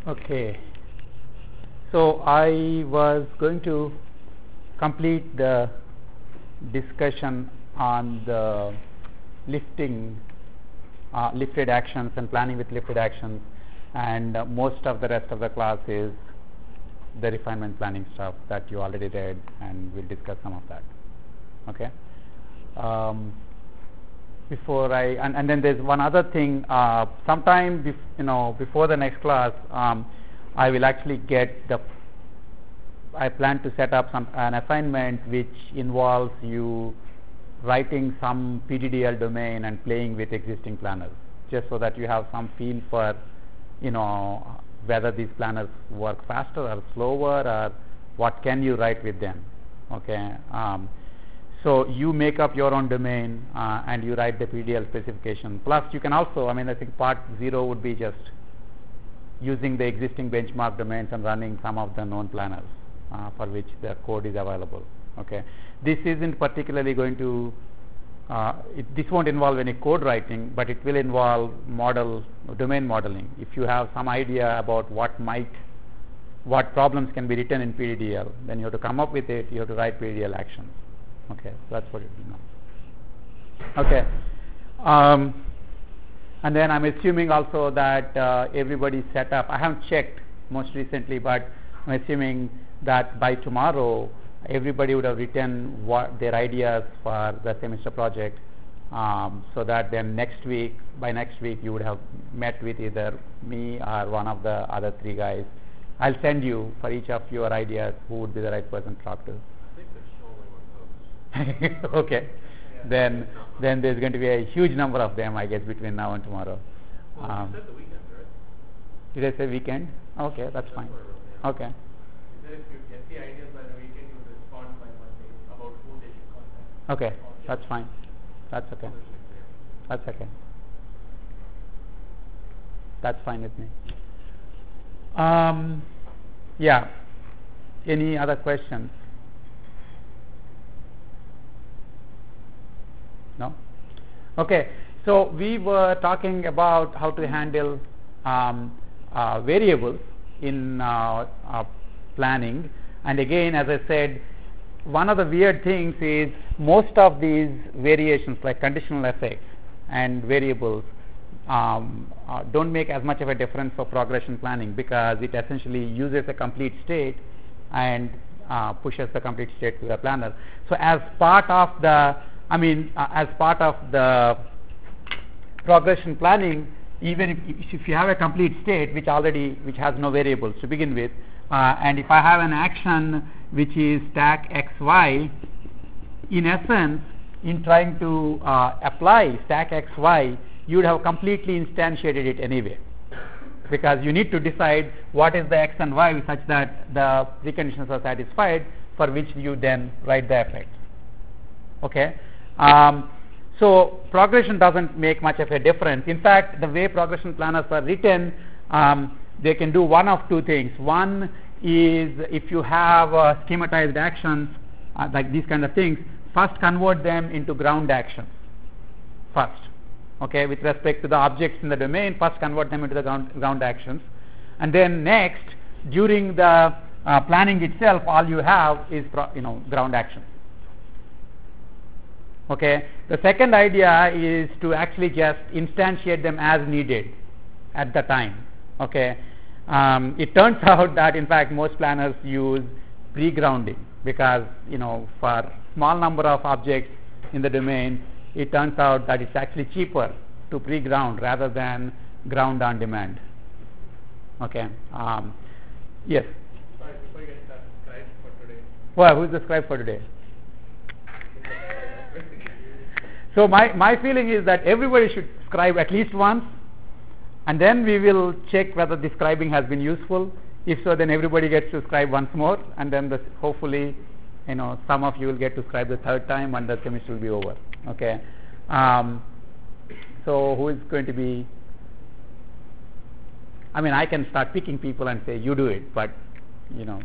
Okay. So I was going to complete the discussion on the lifted actions and planning with lifted actions, and most of the rest of the class is the refinement planning stuff that you already read, and we'll discuss some of that. Okay. Before I and then there's one other thing. Sometime before the next class, I will actually I plan to set up an assignment which involves you writing some PDDL domain and playing with existing planners, just so that you have some feel for whether these planners work faster or slower, or what can you write with them. Okay. So you make up your own domain and you write the PDDL specification. Plus you can also, I think part 0 would be just using the existing benchmark domains and running some of the known planners for which the code is available. Okay. This isn't particularly going to, this won't involve any code writing, but it will involve domain modeling. If you have some idea about what problems can be written in PDDL, then you have to come up with it, you have to write PDDL actions. Okay, so that's what it is now. Okay. And then I'm assuming also that everybody's set up. I haven't checked most recently, but I'm assuming that by tomorrow everybody would have written their ideas for the semester project, so that then by next week you would have met with either me or one of the other 3 guys. I'll send you for each of your ideas who would be the right person to talk to. Okay. Yeah. Then there's going to be a huge number of them, I guess, between now and tomorrow. You said the weekend, right? Did I say weekend? Okay, that's fine. Okay. You said if you get the ideas by the weekend, you would respond by Monday about who they should contact. Okay, that's fine. That's okay. That's okay. That's fine with me. Yeah. Any other questions? No? Okay. So we were talking about how to handle variables in planning, and again, as I said, one of the weird things is most of these variations like conditional effects and variables don't make as much of a difference for progression planning, because it essentially uses a complete state and pushes the complete state to the planner. So as part of the progression planning, even if you have a complete state which has no variables to begin with, and if I have an action which is stack xy, in essence, in trying to apply stack xy, you would have completely instantiated it anyway, because you need to decide what is the x and y such that the preconditions are satisfied, for which you then write the effect. Okay. So progression doesn't make much of a difference. In fact, the way progression planners are written, they can do one of 2 things. One is, if you have schematized actions like these kind of things, first convert them into ground actions first. Okay, with respect to the objects in the domain, first convert them into the ground actions, and then next, during the planning itself, all you have is ground actions. Okay. The second idea is to actually just instantiate them as needed at the time. Okay. It turns out that in fact most planners use pre-grounding, because for small number of objects in the domain, it turns out that it's actually cheaper to pre-ground rather than ground on demand. Okay. Yes. Sorry, before you get that scribe for today. Well, who's the scribe for today? So my feeling is that everybody should scribe at least once, and then we will check whether the scribing has been useful. If so, then everybody gets to scribe once more, and then hopefully some of you will get to scribe the 3rd time, and the semester will be over. Okay. So who is going to be? I can start picking people and say you do it, but I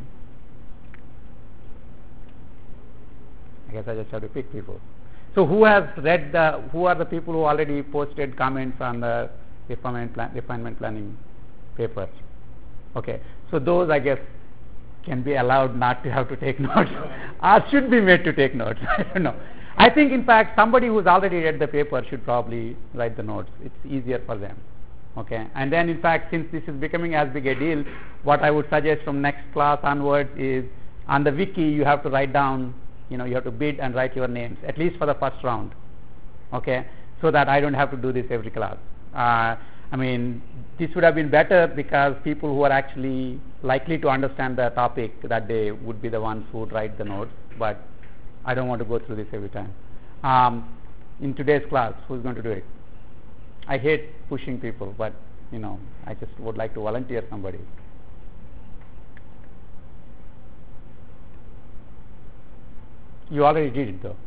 guess I just have to pick people. So who has read who are the people who already posted comments on the refinement planning paper? Okay, so those I guess can be allowed not to have to take notes or should be made to take notes. I don't know. I think in fact somebody who's already read the paper should probably write the notes. It's easier for them. Okay, and then in fact since this is becoming as big a deal, what I would suggest from next class onwards is on the wiki you have to write down, you have to bid and write your names at least for the first round. Okay, so that I don't have to do this every class. I mean, this would have been better because people who are actually likely to understand the topic that day would be the ones who would write the notes, but I don't want to go through this every time. In today's class, who's going to do it? I hate pushing people, but I just would like to volunteer somebody. You already did it though.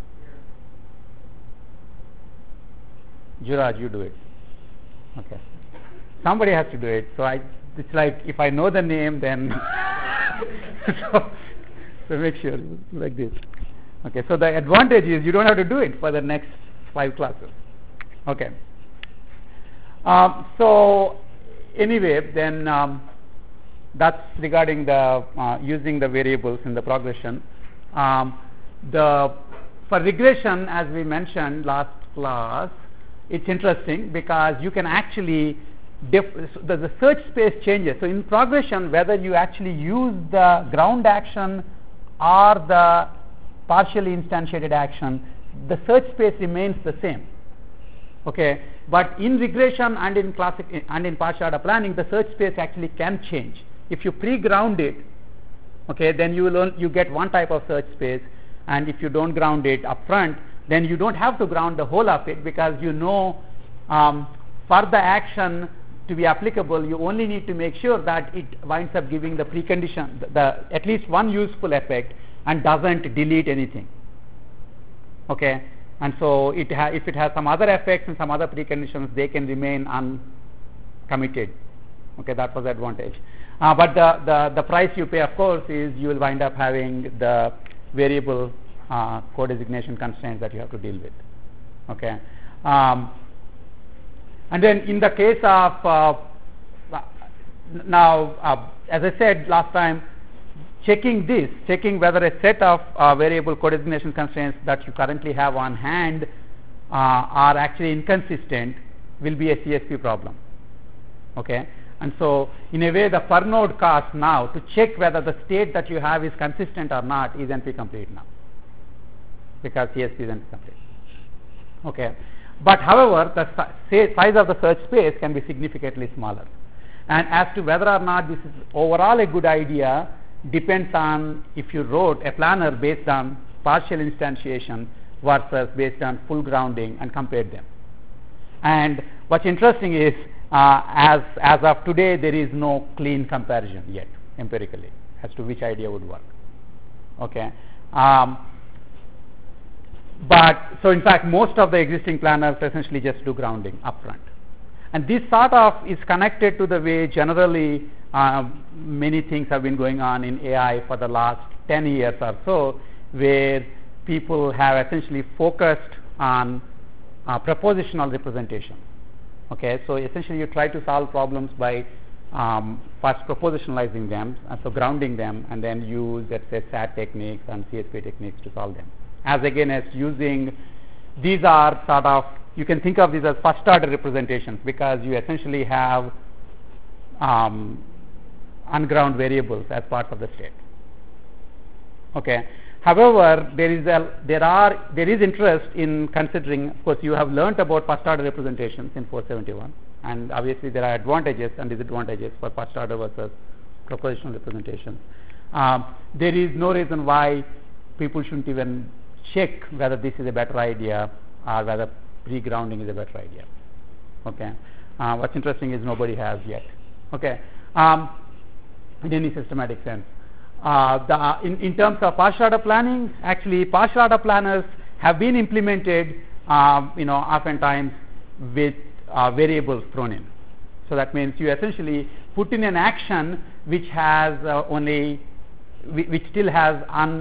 Juraj, you do it. Okay. Somebody has to do it. So it's like if I know the name, then so make sure like this. Okay. So the advantage is you don't have to do it for the next 5 classes. Okay. So anyway, then that's regarding the using the variables in the progression. For regression, as we mentioned last class, it's interesting because you can actually the search space changes. So in progression, whether you actually use the ground action or the partially instantiated action, the search space remains the same. Okay, but in regression and in partial order planning, the search space actually can change. If you pre-ground it, okay, then you get one type of search space, and if you don't ground it up front, then you don't have to ground the whole of it because for the action to be applicable, you only need to make sure that it winds up giving the precondition, at least one useful effect, and doesn't delete anything. Okay, and so if it has some other effects and some other preconditions, they can remain uncommitted. Okay, that was the advantage. But the price you pay, of course, is you will wind up having the variable co-designation constraints that you have to deal with. Okay, and then in the case of now, as I said last time, checking whether a set of variable co-designation constraints that you currently have on hand are actually inconsistent will be a CSP problem. Okay, and so in a way the per node cost now to check whether the state that you have is consistent or not is NP complete now, because CSP is NP complete. Okay, but however the size of the search space can be significantly smaller, and as to whether or not this is overall a good idea depends on if you wrote a planner based on partial instantiation versus based on full grounding and compared them. And what's interesting is as of today there is no clean comparison yet empirically as to which idea would work. Okay, but so in fact most of the existing planners essentially just do grounding upfront, and this sort of is connected to the way generally many things have been going on in AI for the last 10 years or so, where people have essentially focused on propositional representation. Okay, so essentially you try to solve problems by first propositionalizing them, so grounding them, and then use, let's say, SAT techniques and CSP techniques to solve them. As using, these are sort of, you can think of these as first order representations because you essentially have unground variables as part of the state. Okay. However, there is interest in considering, of course, you have learnt about first order representations in 471, and obviously there are advantages and disadvantages for first order versus propositional representations. There is no reason why people shouldn't even check whether this is a better idea or whether pre-grounding is a better idea. Okay. What's interesting is nobody has yet. Okay. In any systematic sense. In terms of partial order planning, actually partial order planners have been implemented, oftentimes with variables thrown in. So that means you essentially put in an action which has which still has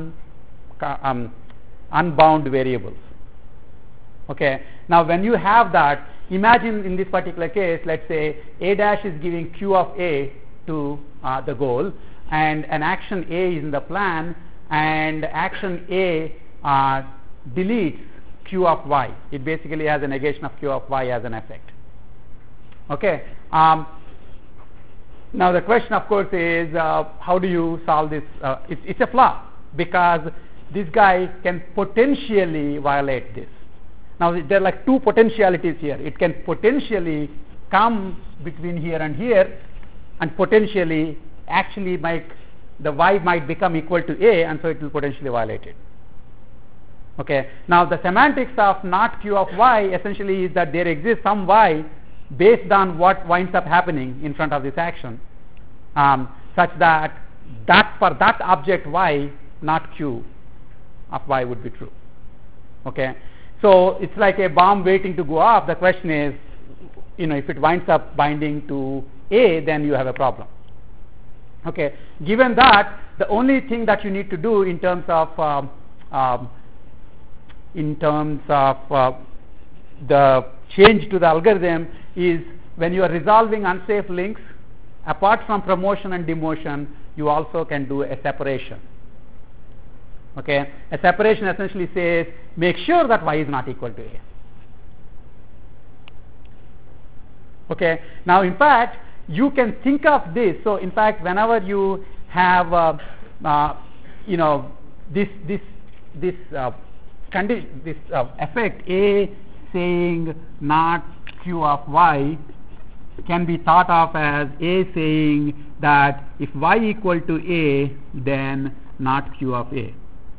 unbound variables. Okay. Now, when you have that, imagine in this particular case, let's say A dash is giving Q of A to the goal, and an action A is in the plan, and action A deletes Q of Y. It basically has a negation of Q of Y as an effect. Okay. Now the question, of course, is how do you solve this? It's a flaw, because this guy can potentially violate this. Now there are like two potentialities here. It can potentially come between here, and potentially actually the Y might become equal to A, and so it will potentially violate it. Okay. Now the semantics of not Q of Y essentially is that there exists some Y based on what winds up happening in front of this action, such that for that object Y, not Q of Y would be true. Okay. So it's like a bomb waiting to go off. The question is, if it winds up binding to A, then you have a problem. Okay. Given that, the only thing that you need to do in terms of the change to the algorithm is, when you are resolving unsafe links, apart from promotion and demotion, you also can do a separation. Okay. A separation essentially says make sure that Y is not equal to A. Okay. Now in fact you can think of this. So in fact whenever you have this effect A saying not Q of Y can be thought of as A saying that if Y equal to A, then not Q of A.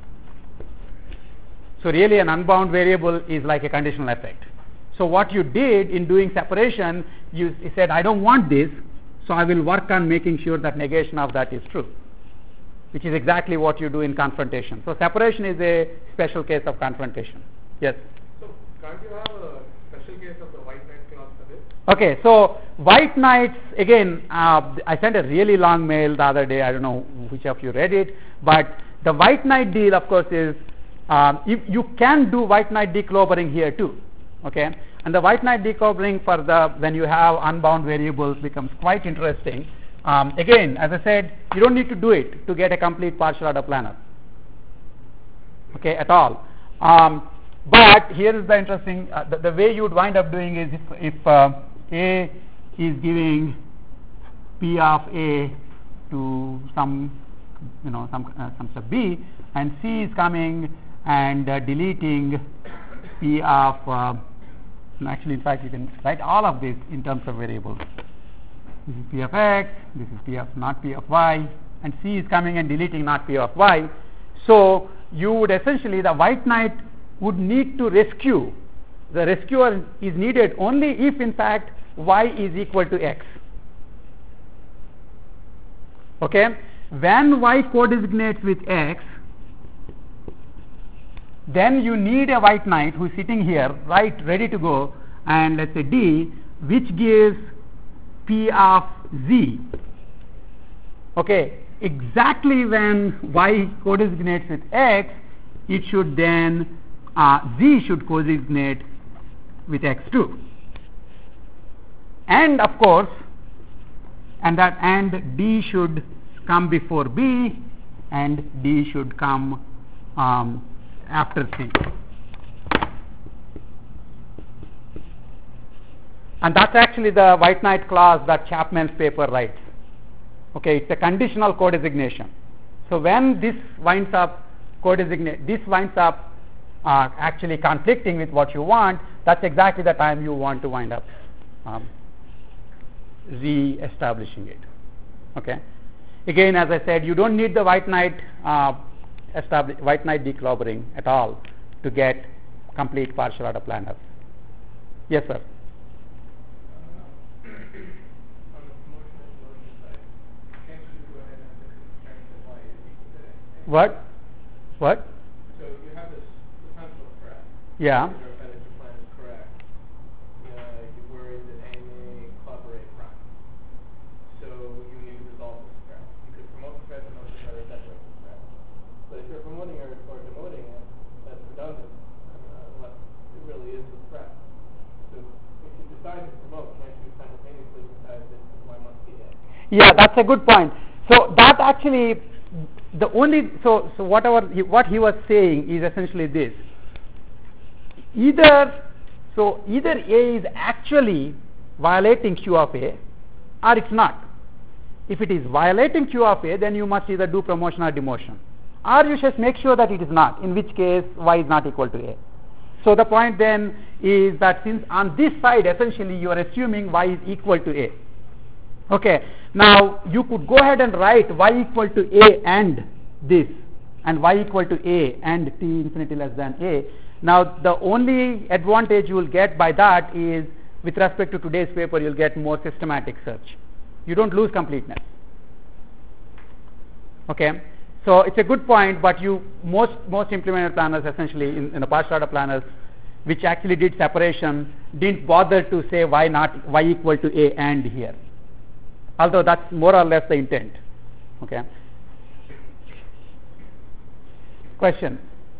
So really an unbound variable is like a conditional effect. So what you did in doing separation, you said I don't want this, so I will work on making sure that negation of that is true, which is exactly what you do in confrontation. So separation is a special case of confrontation. Yes? So can't you have a special case of the white knight clause for this? Okay, so white knights, again, I sent a really long mail the other day. I don't know which of you read it, but the white knight deal, of course, is you can do white knight declobbering here too. Okay, and the white knight declobbering for when you have unbound variables becomes quite interesting. Again, as I said, you don't need to do it to get a complete partial order planar. Okay, at all. But here is the interesting, the way you would wind up doing is if A is giving P of A to some sub B, and C is coming and deleting P of actually in fact you can write all of this in terms of variables. This is P of X, this is P of not P of Y, and C is coming and deleting not P of Y. So you would essentially, the white knight would need to rescue. The rescuer is needed only if in fact Y is equal to X. Okay, when Y codesignates with X, then you need a white knight who is sitting here, right, ready to go, and let's say D, which gives P of Z. Okay, exactly when Y codesignates with X, it should then Z should codesignate with X2, and of course, and D should come before B, and D should come after C. And that's actually the white knight clause that Chapman's paper writes. Okay, it's a conditional codesignation. So when this winds up actually conflicting with what you want, that's exactly the time you want to wind up re-establishing it. Okay. Again, as I said, you don't need the white knight declobbering at all to get complete partial order planars. Yes, sir. On the promotion and demotion side, can't you go ahead and fix the strength of Y is equal to A? What? So you have this potential threat. Yeah. If your plan is correct, you worry that A may collaborate prime. So you need to resolve this threat. You could promote the threat, demote the threat, or separate the threat. But if you're promoting or demoting it, that's redundant. Unless it really is a threat. So if you decide to promote, can't you simultaneously decide that Y must be A? Yeah, that's a good point. So that actually, the only so what he was saying is essentially this: either A is actually violating Q of A, or it's not. If it is violating Q of A, then you must either do promotion or demotion, or you should make sure that it is not, in which case Y is not equal to A. So the point then is that since on this side essentially you are assuming Y is equal to A. Okay, now you could go ahead and write Y equal to A and this, and Y equal to A and T infinity less than A. Now the only advantage you will get by that is, with respect to today's paper, you will get more systematic search. You don't lose completeness. Okay, so it's a good point, but most implemented planners essentially in the partial order planners which actually did separation didn't bother to say Y equal to A and here, although that's more or less the intent. Okay, question.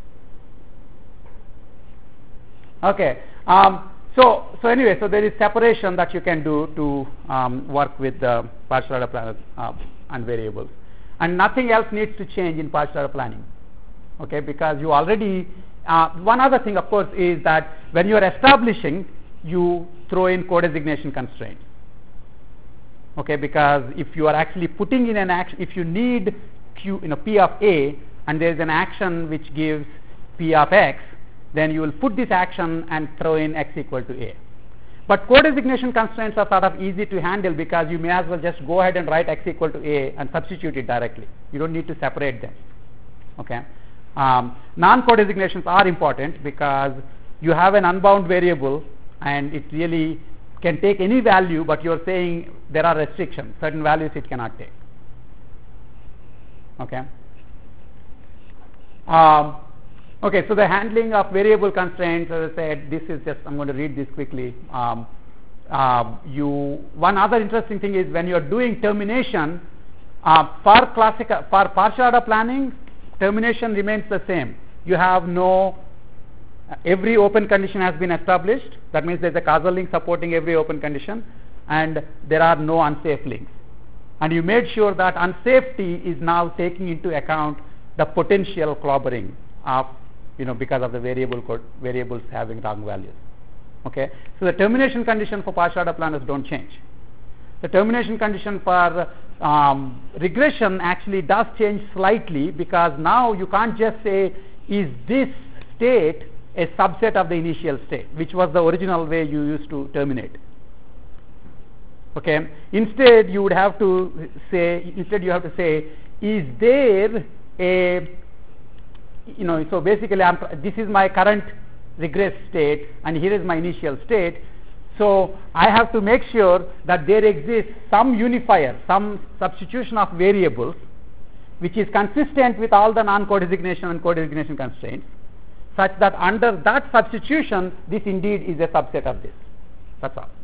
Okay, so anyway, so there is separation that you can do to work with the partial order planners and variables, and nothing else needs to change in partial order planning. Okay, because you already one other thing, of course, is that when you are establishing, you throw in co-designation constraints. Okay, because if you are actually putting in an action, if you need P of A and there is an action which gives P of X, then you will put this action and throw in X equal to A. But co-designation constraints are sort of easy to handle because you may as well just go ahead and write X equal to A and substitute it directly. You don't need to separate them. Okay, non-co-designations are important because you have an unbound variable and it really can take any value, but you are saying there are restrictions, certain values it cannot take. Okay. Okay, so the handling of variable constraints, as I said, this is just, I'm going to read this quickly. One other interesting thing is when you are doing termination, for partial order planning, termination remains the same. You have every open condition has been established. That means there is a causal link supporting every open condition, and there are no unsafe links. And you made sure that unsafety is now taking into account the potential clobbering of, because of the variables having wrong values. Okay, so the termination condition for partial order planners don't change. The termination condition for regression actually does change slightly, because now you can't just say, is this state a subset of the initial state, which was the original way you used to terminate. Okay, instead you have to say, is there a, so basically this is my current regress state and here is my initial state. So I have to make sure that there exists some unifier, some substitution of variables which is consistent with all the non-co-designation and co-designation constraints, such that under that substitution this indeed is a subset of this. That's all.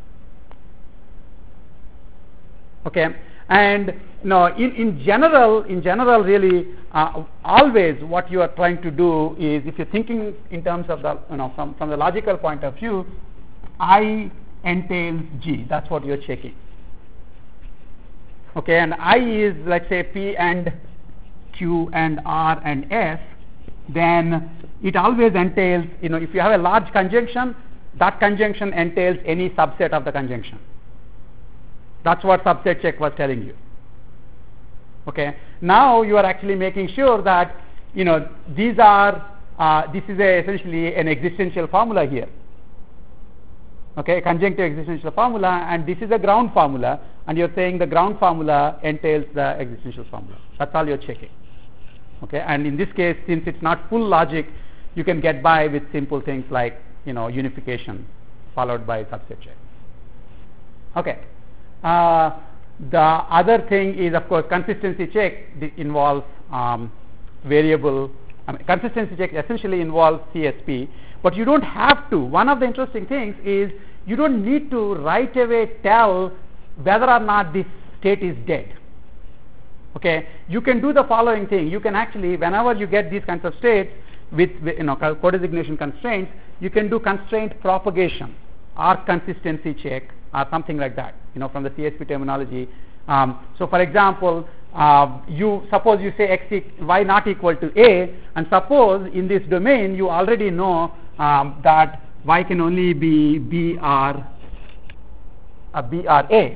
Okay, and in general really always what you are trying to do is, if you're thinking in terms of the from the logical point of view, I entails G. That's what you're checking. Okay, and I is, let's say, P and Q and R and S, then it always entails, if you have a large conjunction, that conjunction entails any subset of the conjunction. That's what subset check was telling you. Okay, now you are actually making sure that these are this is essentially an existential formula here. Okay, conjunctive existential formula, and this is a ground formula, and you're saying the ground formula entails the existential formula. That's all you're checking. Okay, and in this case, since it's not full logic, you can get by with simple things like unification followed by subset check. Okay. The other thing is, of course, consistency check involves variable. Consistency check essentially involves CSP, but you don't have to. One of the interesting things is you don't need to right away tell whether or not this state is dead. Okay, you can do the following thing. You can actually, whenever you get these kinds of states with co-designation constraints, you can do constraint propagation or consistency check or something like that. From the CSP terminology, So for example, you suppose you say y not equal to a, and suppose in this domain you already know that y can only be BR a,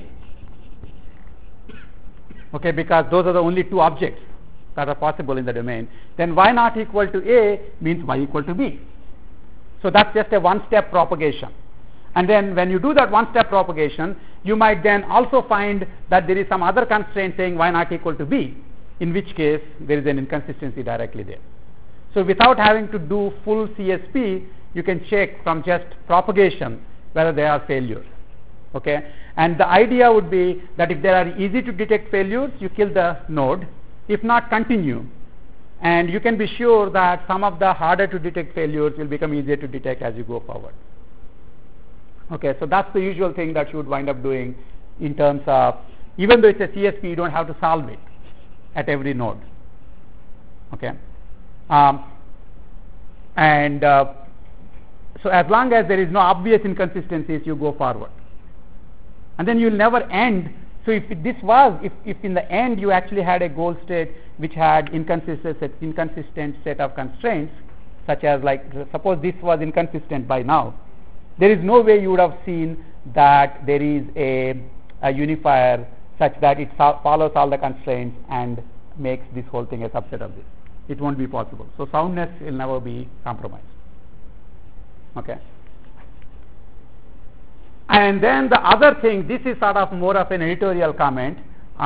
okay, because those are the only two objects that are possible in the domain. Then y not equal to a means y equal to b. So that's just a one-step propagation. And then when you do that one-step propagation, you might then also find that there is some other constraint saying y not equal to b, in which case there is an inconsistency directly there. So without having to do full CSP, you can check from just propagation whether there are failures. Okay? And the idea would be that if there are easy to detect failures, you kill the node. If not, continue. And you can be sure that some of the harder to detect failures will become easier to detect as you go forward. Okay, so that's the usual thing that you would wind up doing in terms of, even though it's a CSP, you don't have to solve it at every node. Okay, so as long as there is no obvious inconsistencies, you go forward, and then you'll never end. So if in the end you actually had a goal state which had inconsistent set of constraints, such as, like, suppose this was inconsistent by now, there is no way you would have seen that there is a unifier such that it follows all the constraints and makes this whole thing a subset of this. It won't be possible. So soundness will never be compromised. Okay. And then the other thing, this is sort of more of an editorial comment.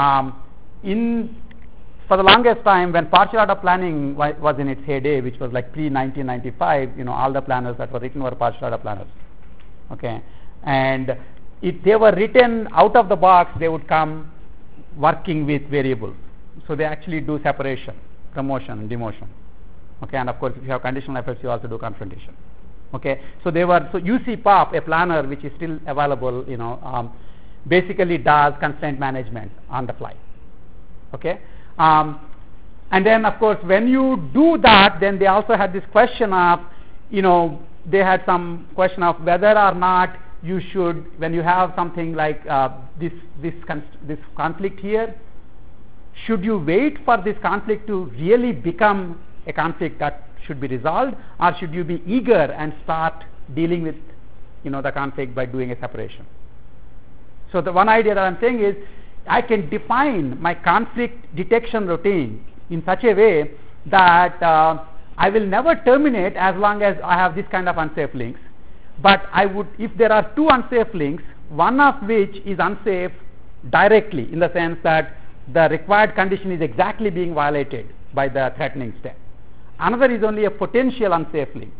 For the longest time, when partial order planning was in its heyday, which was like pre-1995, all the planners that were written were partial order planners. Okay, and if they were written out of the box, they would come working with variables. So they actually do separation, promotion, and demotion. Okay, and of course, if you have conditional effects, you also do confrontation. Okay, so UCPOP, a planner which is still available, basically does constraint management on the fly. Okay, and then of course, when you do that, then they also had this question of, they had some question of whether or not you should, when you have something like this conflict here, should you wait for this conflict to really become a conflict that should be resolved, or should you be eager and start dealing with the conflict by doing a separation? So the one idea that I'm saying is, I can define my conflict detection routine in such a way that I will never terminate as long as I have this kind of unsafe links. But I would, if there are two unsafe links, one of which is unsafe directly, in the sense that the required condition is exactly being violated by the threatening step. Another is only a potential unsafe link.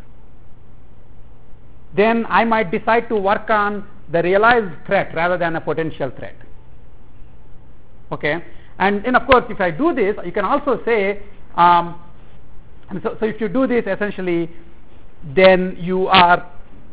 Then I might decide to work on the realized threat rather than a potential threat. Okay, and of course, if I do this, you can also say, so if you do this, essentially, then you are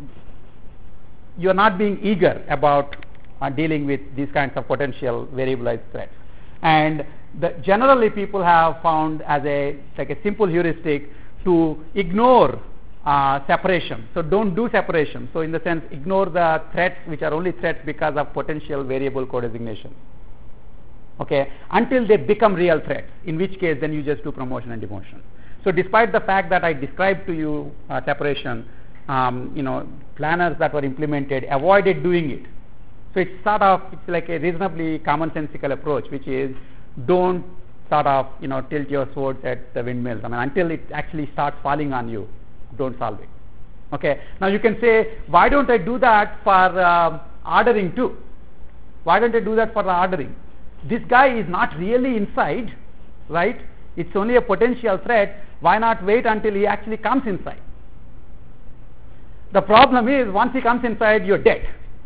not being eager about dealing with these kinds of potential variabilized threats. And generally, people have found as a simple heuristic to ignore separation. So don't do separation. So in the sense, ignore the threats which are only threats because of potential variable co-designation. Okay, until they become real threats, in which case then you just do promotion and demotion. So despite the fact that I described to you separation, planners that were implemented avoided doing it. So it's like a reasonably commonsensical approach, which is, don't sort of tilt your swords at the windmills. I mean, until it actually starts falling on you, don't solve it. Okay. Now you can say, why don't I do that for ordering too? Why don't I do that for the ordering? This guy is not really inside, right? It's only a potential threat. Why not wait until he actually comes inside? The problem is, once he comes inside, you're dead.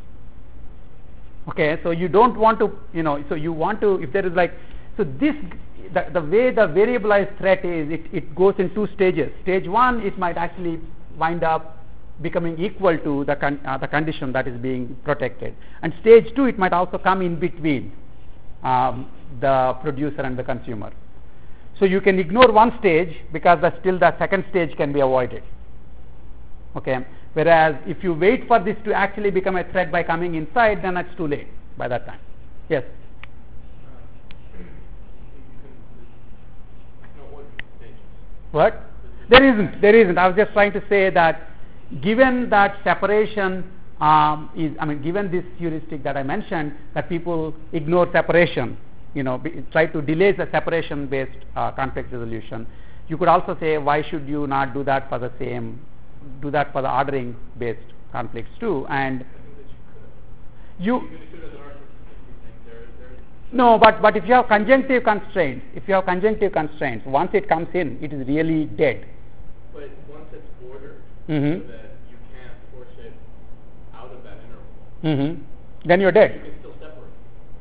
Okay, so you don't want to, so you want to, if there is so this, the way the variabilized threat is, it goes in two stages. Stage one, it might actually wind up becoming equal to the condition that is being protected. And stage two, it might also come in between the producer and the consumer. So you can ignore one stage because still the second stage can be avoided. Okay. Whereas if you wait for this to actually become a threat by coming inside, then it's too late by that time. Yes? What? There isn't. There isn't. I was just trying to say that given that separation given this heuristic that I mentioned, that people ignore separation, try to delay the separation-based conflict resolution. You could also say, why should you not do that for the ordering-based conflicts too? And no, but if you have conjunctive constraints, once it comes in, it is really dead. But once it's ordered, Mm-hmm. so that you can't force it out of that interval, Then you're dead. you can still separate.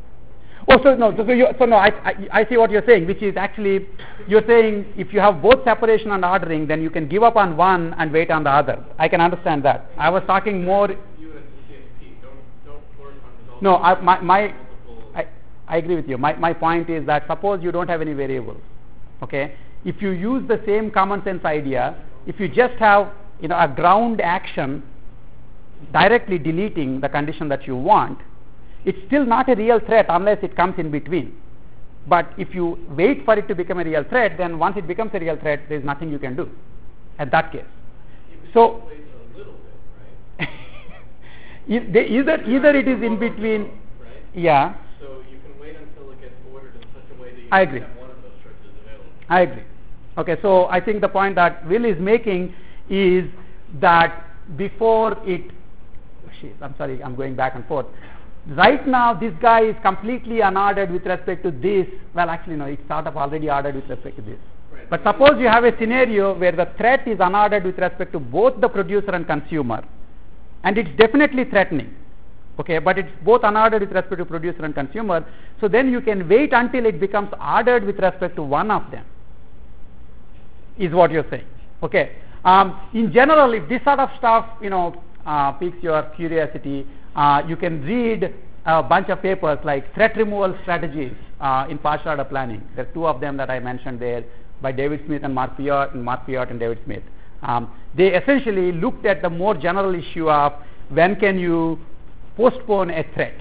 I see what you're saying, which is actually, you're saying if you have both separation and ordering, then you can give up on one and wait on the other. I can understand that. I was talking more. You as CSP, don't force on resolving. No, multiple. I agree with you. My point is that suppose you don't have any variables. Okay, if you use the same common sense idea, if you just have a ground action directly deleting the condition that you want, it's still not a real threat unless it comes in between. But if you wait for it to become a real threat, then once it becomes a real threat, there is nothing you can do at that case. So wait a little bit, right? either it is in between, right? Yeah. So you can wait until it gets ordered in such a way that you I can agree. have one of those choices available. I agree. Okay, so I think the point that Will is making is that before it, I'm sorry, I'm going back and forth. Right now, this guy is completely unordered with respect to this. Well, actually, no, it's sort of already ordered with respect to this. Right. But suppose you have a scenario where the threat is unordered with respect to both the producer and consumer, and it's definitely threatening. Okay, but it's both unordered with respect to producer and consumer. So then you can wait until it becomes ordered with respect to one of them, is what you're saying. Okay. In general, if this sort of stuff, piques your curiosity, you can read a bunch of papers like threat removal strategies in partial order planning. There are two of them that I mentioned there by David Smith and Mark Piot, and David Smith. They essentially looked at the more general issue of when can you postpone a threat,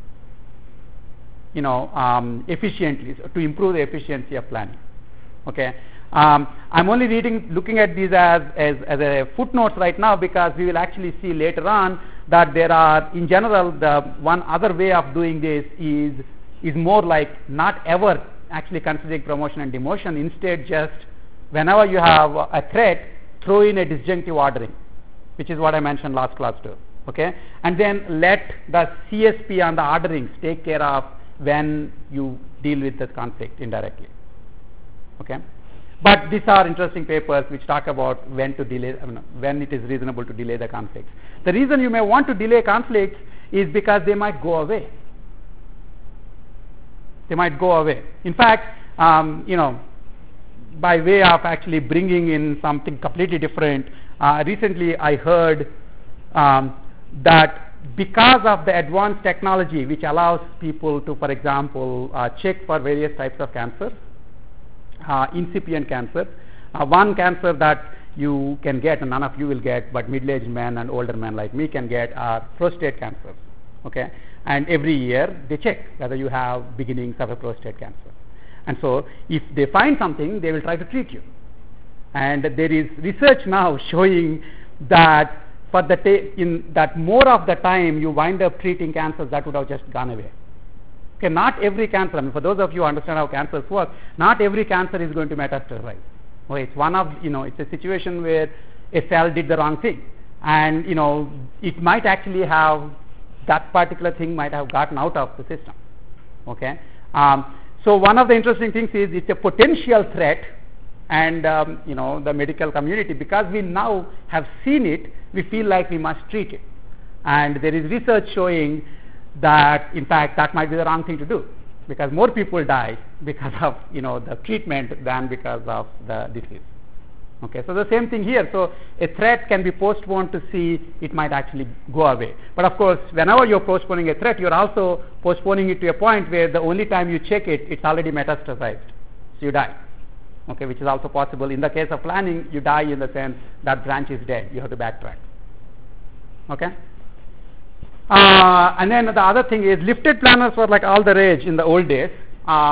efficiently, to improve the efficiency of planning. Okay. I'm only looking at these as a footnotes right now, because we will actually see later on that there are, in general, the one other way of doing this is more like not ever actually considering promotion and demotion. Instead, just whenever you have a threat, throw in a disjunctive ordering, which is what I mentioned last class too. Okay, and then let the CSP and the orderings take care of when you deal with this conflict indirectly. Okay. But these are interesting papers which talk about when to delay, when it is reasonable to delay the conflicts. The reason you may want to delay conflicts is because they might go away. They might go away. In fact, by way of actually bringing in something completely different, recently I heard that because of the advanced technology which allows people to, for example, check for various types of cancer, incipient cancer. One cancer that you can get, and none of you will get, but middle-aged men and older men like me can get, are prostate cancers. Okay, and every year they check whether you have beginnings of a prostate cancer. And so, if they find something, they will try to treat you. And there is research now showing that for that more of the time you wind up treating cancers that would have just gone away. Okay, not every cancer, for those of you who understand how cancers work, not every cancer is going to metastasize. Okay, it's one of, it's a situation where a cell did the wrong thing. And, it might actually have, that particular thing might have gotten out of the system. Okay. So one of the interesting things is it's a potential threat, and, the medical community, because we now have seen it, we feel like we must treat it. And there is research showing that in fact that might be the wrong thing to do, because more people die because of the treatment than because of the disease. Okay, so the same thing here. So a threat can be postponed to see it might actually go away. But of course, whenever you're postponing a threat, you're also postponing it to a point where the only time you check it, it's already metastasized, so you die. Okay, which is also possible. In the case of planning, you die in the sense that branch is dead. You have to backtrack. Okay. And then the other thing is lifted planners were like all the rage in the old days.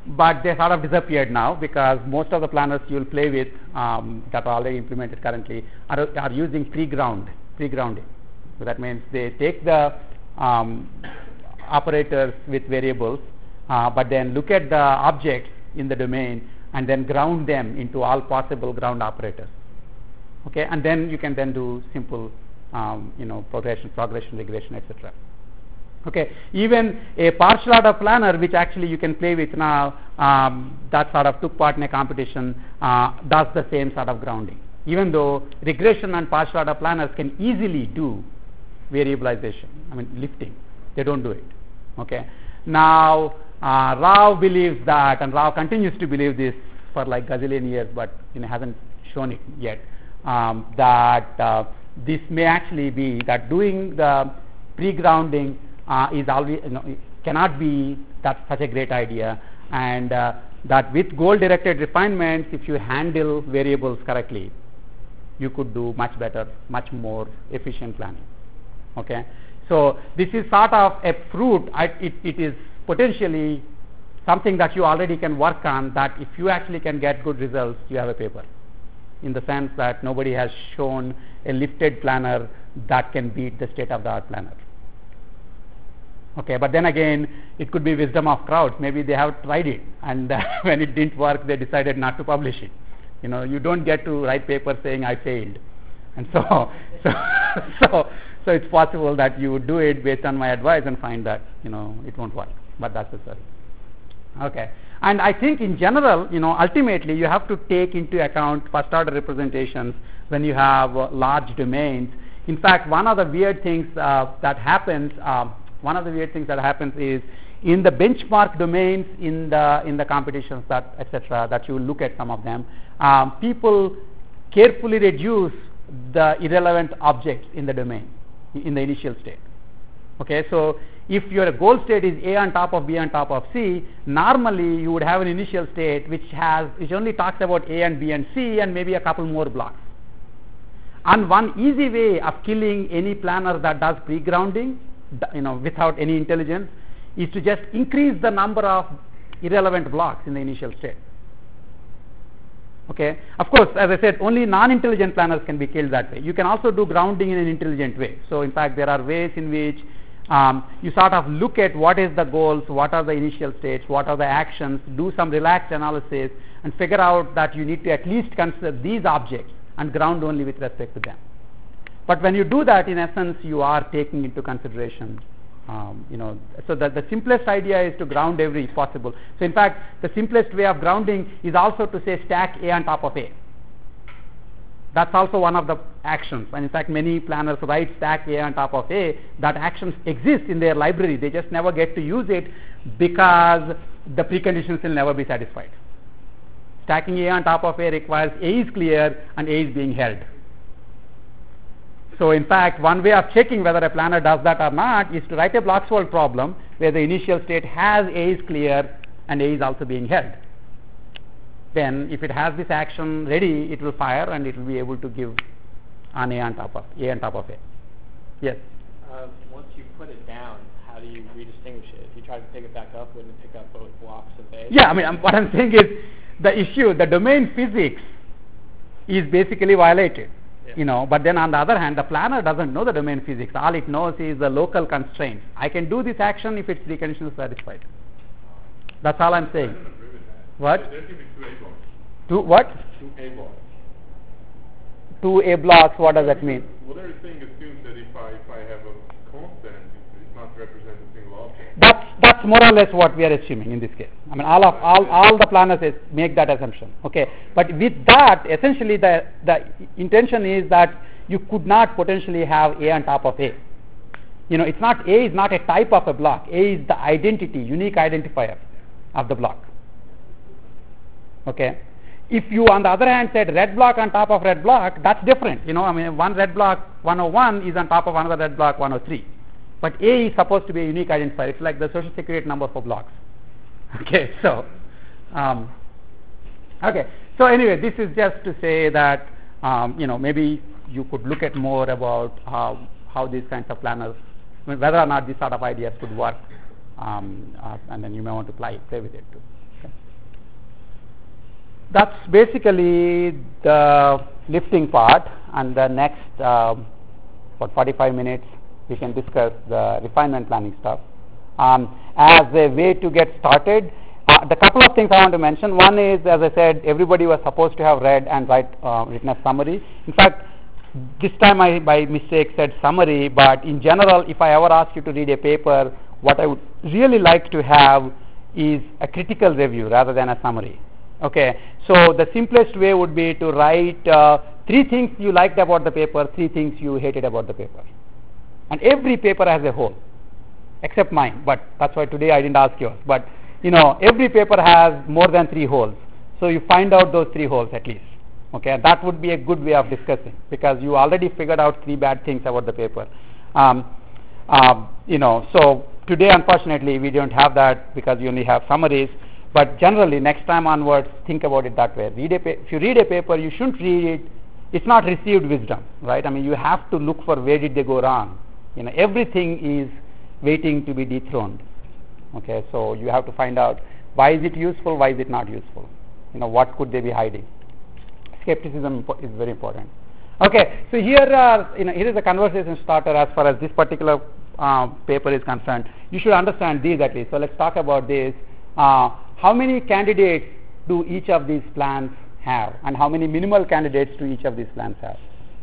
but they sort of disappeared now because most of the planners you'll play with that are already implemented currently are using pre-grounding. So that means they take the operators with variables, but then look at the objects in the domain and then ground them into all possible ground operators. Okay, and then you can then do simple, progression, regression, etc. Okay, even a partial order planner, which actually you can play with now, that sort of took part in a competition, does the same sort of grounding. Even though regression and partial order planners can easily do variabilization, lifting, they don't do it. Okay, now Rao believes that, and Rao continues to believe this for like gazillion years, but hasn't shown it yet, that this may actually be that doing the pre-grounding is always cannot be such a great idea, and that with goal-directed refinements, if you handle variables correctly, you could do much better, much more efficient planning. Okay, so this is sort of a fruit. It is potentially something that you already can work on. That if you actually can get good results, you have a paper. In the sense that nobody has shown a lifted planner that can beat the state-of-the-art planner. Okay, but then again, it could be wisdom of crowds. Maybe they have tried it, and when it didn't work, they decided not to publish it. You don't get to write papers saying I failed, and so it's possible that you would do it based on my advice and find that it won't work. But that's the story. Okay, and I think in general, ultimately you have to take into account first-order representations when you have large domains. In fact, one of the weird things that happens is in the benchmark domains in the competitions that etc. that you will look at some of them, people carefully reduce the irrelevant objects in the domain in the initial state. Okay, so if your goal state is A on top of B on top of C, normally you would have an initial state which only talks about A and B and C and maybe a couple more blocks. And one easy way of killing any planner that does pre-grounding, without any intelligence, is to just increase the number of irrelevant blocks in the initial state. Okay, of course, as I said, only non-intelligent planners can be killed that way. You can also do grounding in an intelligent way. So in fact, there are ways in which you sort of look at what is the goals, what are the initial states, what are the actions, do some relaxed analysis, and figure out that you need to at least consider these objects and ground only with respect to them. But when you do that, in essence, you are taking into consideration, so that the simplest idea is to ground every possible. So in fact, the simplest way of grounding is also to say stack A on top of A. That's also one of the actions. And in fact, many planners write stack A on top of A. That actions exist in their library. They just never get to use it because the preconditions will never be satisfied. Stacking A on top of A requires A is clear and A is being held. So in fact, one way of checking whether a planner does that or not is to write a Bloxworld problem where the initial state has A is clear and A is also being held. Then if it has this action ready, it will fire and it will be able to give an A on top of A. Yes? Once you put it down, how do you redistinguish it? If you try to pick it back up, wouldn't it pick up both blocks of A? Yeah, what I'm saying is the issue, the domain physics is basically violated. Yeah. But then on the other hand, the planner doesn't know the domain physics. All it knows is the local constraints. I can do this action if its preconditions are satisfied. That's all I'm saying. What? There can be two A blocks. Two what? Two A blocks. Two A blocks, what does that mean? What they're saying assumes that if I have a constant, it's not represent a single object. That's more or less what we are assuming in this case. All the planners make that assumption. Okay, but with that, essentially the intention is that you could not potentially have A on top of A. It's not A is not a type of a block. A is the identity, unique identifier of the block. Okay. If you, on the other hand, said red block on top of red block, that's different. One red block 101 is on top of another red block 103. But A is supposed to be a unique identifier. It's like the social security number for blocks. Okay, so So anyway, this is just to say that maybe you could look at more about how these kinds of planners, whether or not these sort of ideas could work, and then you may want to play with it too. Okay. That's basically the lifting part, and the next for 45 minutes we can discuss the refinement planning stuff. As a way to get started, the couple of things I want to mention. One is, as I said, everybody was supposed to have read and written a summary. In fact, this time I by mistake said summary, but in general, if I ever ask you to read a paper, what I would really like to have is a critical review rather than a summary. Okay, so the simplest way would be to write 3 things you liked about the paper, 3 things you hated about the paper. And every paper has a hole, except mine, but that's why today I didn't ask yours. But every paper has more than 3 holes, so you find out those 3 holes at least. Okay, that would be a good way of discussing, because you already figured out 3 bad things about the paper. So today unfortunately we don't have that because you only have summaries, but generally next time onwards think about it that way. If you read a paper, you shouldn't read it, it's not received wisdom, right? I mean, you have to look for where did they go wrong. Everything is waiting to be dethroned. Okay, so you have to find out why is it useful, why is it not useful, what could they be hiding. Skepticism is very important. Okay, so here is a conversation starter as far as this particular paper is concerned. You should understand these at least. So let's talk about this. How many candidates do each of these plans have, and how many minimal candidates do each of these plans have?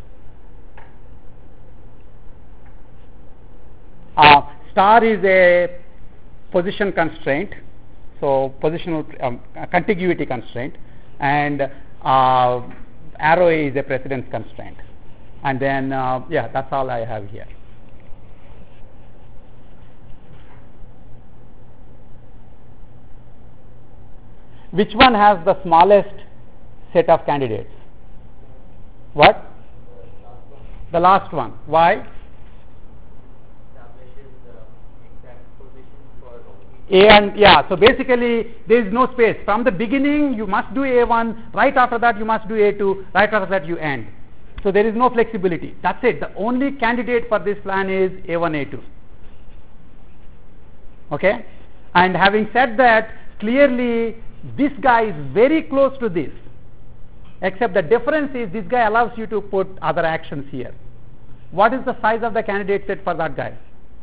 Star is a position constraint, so positional contiguity constraint, and arrow is a precedence constraint, and then that's all I have here. Which one has the smallest set of candidates? What? The last one. Why? So basically there is no space. From the beginning you must do A1, right after that you must do A2, right after that you end. So there is no flexibility. That's it. The only candidate for this plan is A1, A2. Okay? And having said that, clearly this guy is very close to this, except the difference is this guy allows you to put other actions here. What is the size of the candidate set for that guy?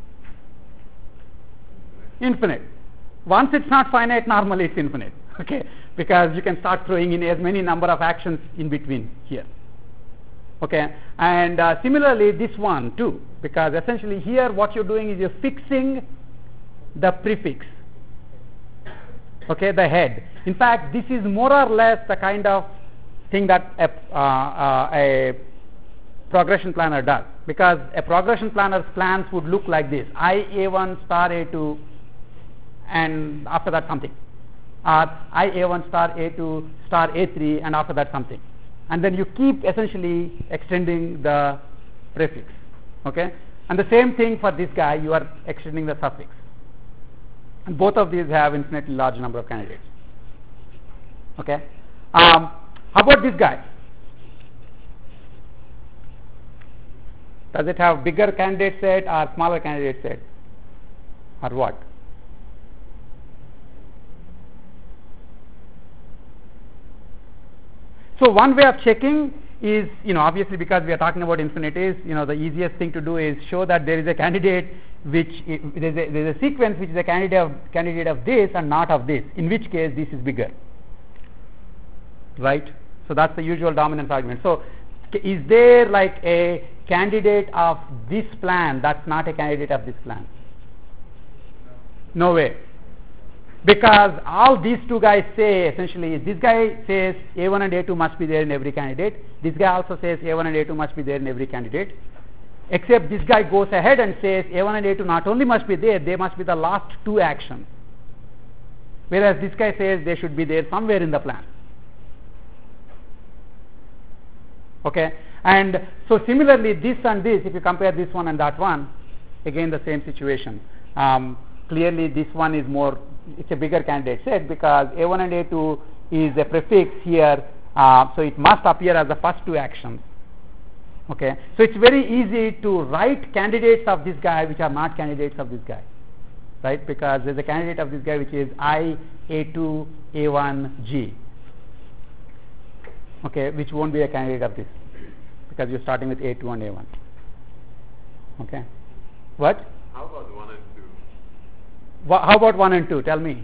Infinite. Once it's not finite, normally it's infinite. Okay, because you can start throwing in as many number of actions in between here. Okay, and similarly this one too, because essentially here what you're doing is you're fixing the prefix. Okay, the head. In fact, this is more or less the kind of thing that a progression planner does, because a progression planner's plans would look like this: IA1 star A2, and after that something, or IA1 star A2 star A3, and after that something, and then you keep essentially extending the prefix. Okay, and the same thing for this guy, you are extending the suffix. And both of these have infinitely large number of candidates. Okay, how about this guy? Does it have bigger candidate set or smaller candidate set, or what? So one way of checking is, obviously because we are talking about infinities, the easiest thing to do is show that there is a candidate which there is a sequence which is a candidate of this and not of this, in which case this is bigger, right? So that's the usual dominance argument. So is there like a candidate of this plan that's not a candidate of this plan? No way. Because all these two guys say essentially, this guy says A1 and A2 must be there in every candidate. This guy also says A1 and A2 must be there in every candidate. Except this guy goes ahead and says A1 and A2 not only must be there, they must be the last 2 actions. Whereas this guy says they should be there somewhere in the plan. Okay, and so similarly this and this, if you compare this one and that one, again the same situation. Clearly this one is more, it's a bigger candidate set because A1 and A2 is a prefix here, so it must appear as the first 2 actions. Okay, so it's very easy to write candidates of this guy which are not candidates of this guy, right? Because there's a candidate of this guy which is I, A2, A1, G. okay, which won't be a candidate of this because you're starting with A2 and A1. Okay. What? How about 1 and 2? How about 1 and 2? Tell me.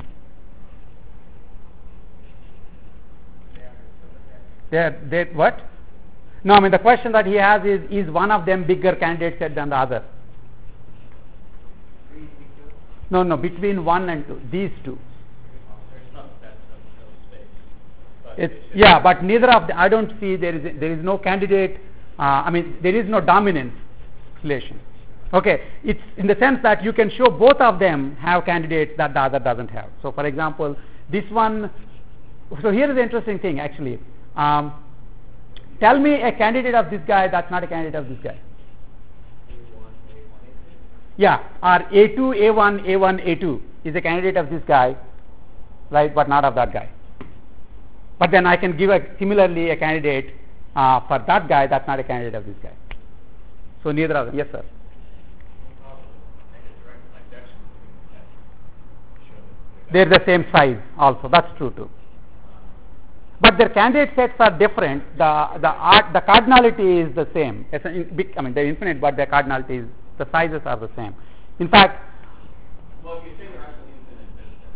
They what? No, I mean the question that he has is one of them bigger candidate set than the other? No, between 1 and 2, these two. But neither of them, I don't see there is no candidate, there is no dominance relation. Okay, it's in the sense that you can show both of them have candidates that the other doesn't have. So for example, this one, so here is the interesting thing actually. Tell me a candidate of this guy that's not a candidate of this guy. Yeah, or A2, A1, A1, A2 is a candidate of this guy, right, but not of that guy. But then I can give similarly a candidate for that guy that's not a candidate of this guy. So neither of them. Yes, sir. They're the same size also. That's true too. But their candidate sets are different. The cardinality is the same. They're infinite, but their cardinality is, the sizes are the same. In fact, well, if you say they're actually infinite,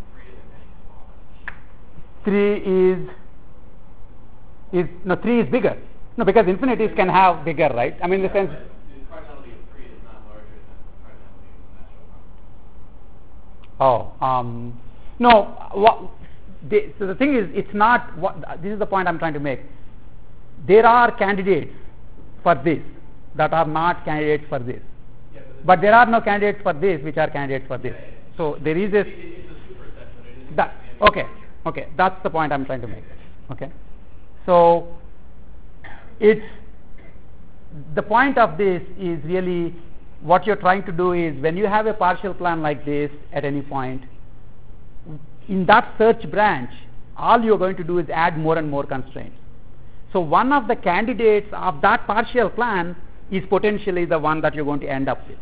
then 3 is no, 3 is bigger. No, because infinities can have bigger, right? I mean, in the sense. The cardinality of 3 is not larger than the cardinality of natural number. No. So the thing is, it's not. This is the point I'm trying to make. There are candidates for this that are not candidates for this, but there are no candidates for this which are candidates for this. So there is this. It's a superset, but it is. Okay. That's the point I'm trying to make. Okay. So it's the point of this is really what you're trying to do is when you have a partial plan like this at any point. In that search branch, all you're going to do is add more and more constraints. So one of the candidates of that partial plan is potentially the one that you're going to end up with.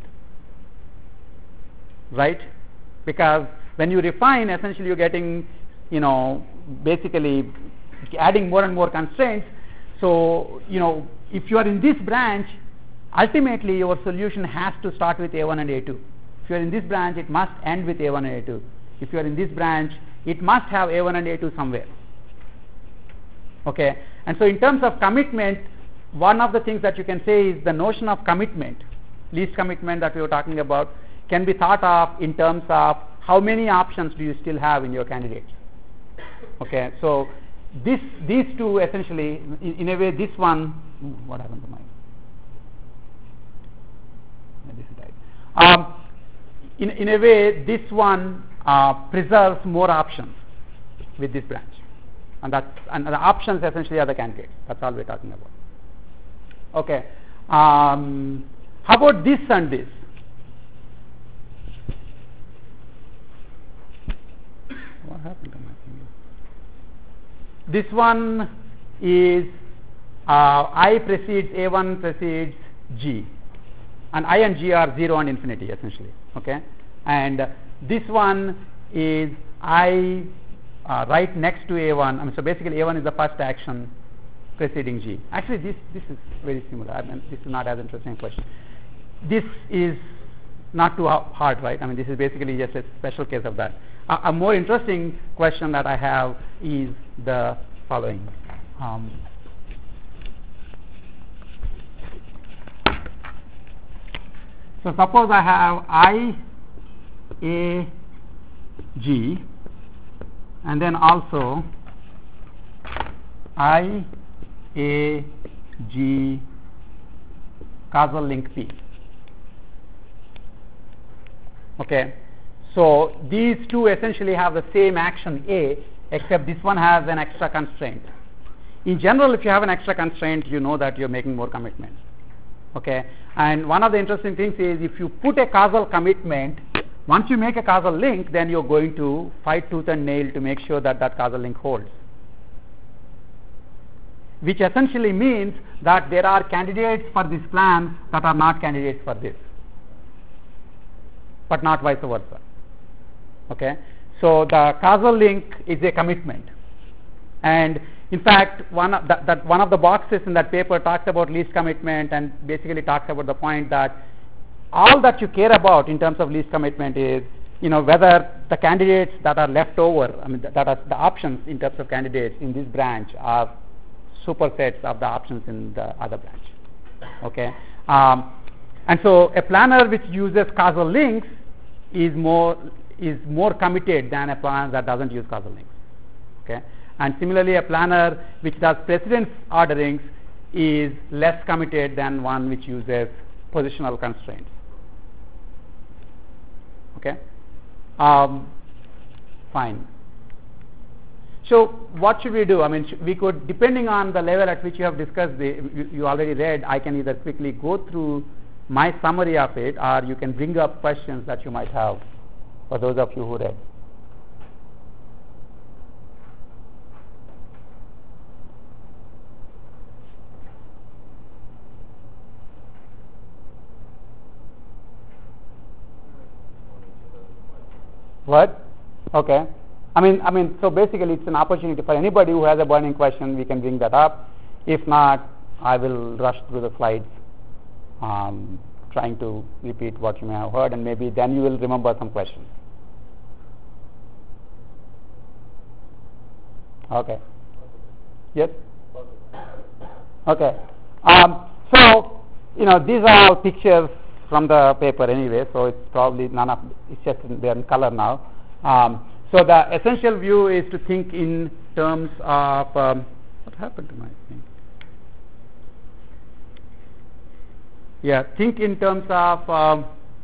Right? Because when you refine, essentially you're getting, basically adding more and more constraints. So, if you are in this branch, ultimately your solution has to start with A1 and A2. If you are in this branch, it must end with A1 and A2. If you are in this branch, it must have A1 and A2 somewhere. Okay, and so in terms of commitment, one of the things that you can say is the notion of commitment, least commitment that we were talking about, can be thought of in terms of how many options do you still have in your candidates. Okay, so these two essentially, in a way, this one, what happened to mine? This is right. In a way, this one preserves more options with this branch, and the options essentially are the candidates. That's all we're talking about. Okay, how about this and this? What happened to my thing? This one is I precedes A1 precedes G, and I and G are 0 and infinity essentially. Okay, and this one is I right next to A1. So basically A1 is the first action preceding G. Actually, this is very similar. This is not as interesting a question. This is not too hard, right? This is basically just a special case of that. A more interesting question that I have is the following. So suppose I have I, A, G, and then also I, A, G, causal link P. Okay, so these two essentially have the same action A, except this one has an extra constraint. In general, if you have an extra constraint, you know that you're making more commitments. Okay, and one of the interesting things is if you put a causal commitment, once you make a causal link, then you're going to fight tooth and nail to make sure that that causal link holds, which essentially means that there are candidates for this plan that are not candidates for this, but not vice versa. Okay, so the causal link is a commitment, And in fact, one of the boxes in that paper talks about least commitment and basically talks about the point that all that you care about in terms of least commitment is, whether the candidates that are left over, that are the options in terms of candidates in this branch are supersets of the options in the other branch. Okay, and so a planner which uses causal links is more committed than a planner that doesn't use causal links. Okay, and similarly, a planner which does precedence orderings is less committed than one which uses positional constraints. Okay, fine. So what should we do? We could, depending on the level at which you have discussed, you already read, I can either quickly go through my summary of it, or you can bring up questions that you might have for those of you who read. What? Okay. So basically it's an opportunity for anybody who has a burning question, we can bring that up. If not, I will rush through the slides, trying to repeat what you may have heard, and maybe then you will remember some questions. Okay. Yes? Okay. So, these are all pictures from the paper anyway, so it's probably it's just they're in color now. So the essential view is to think in terms of what happened to my thing? Yeah, think in terms of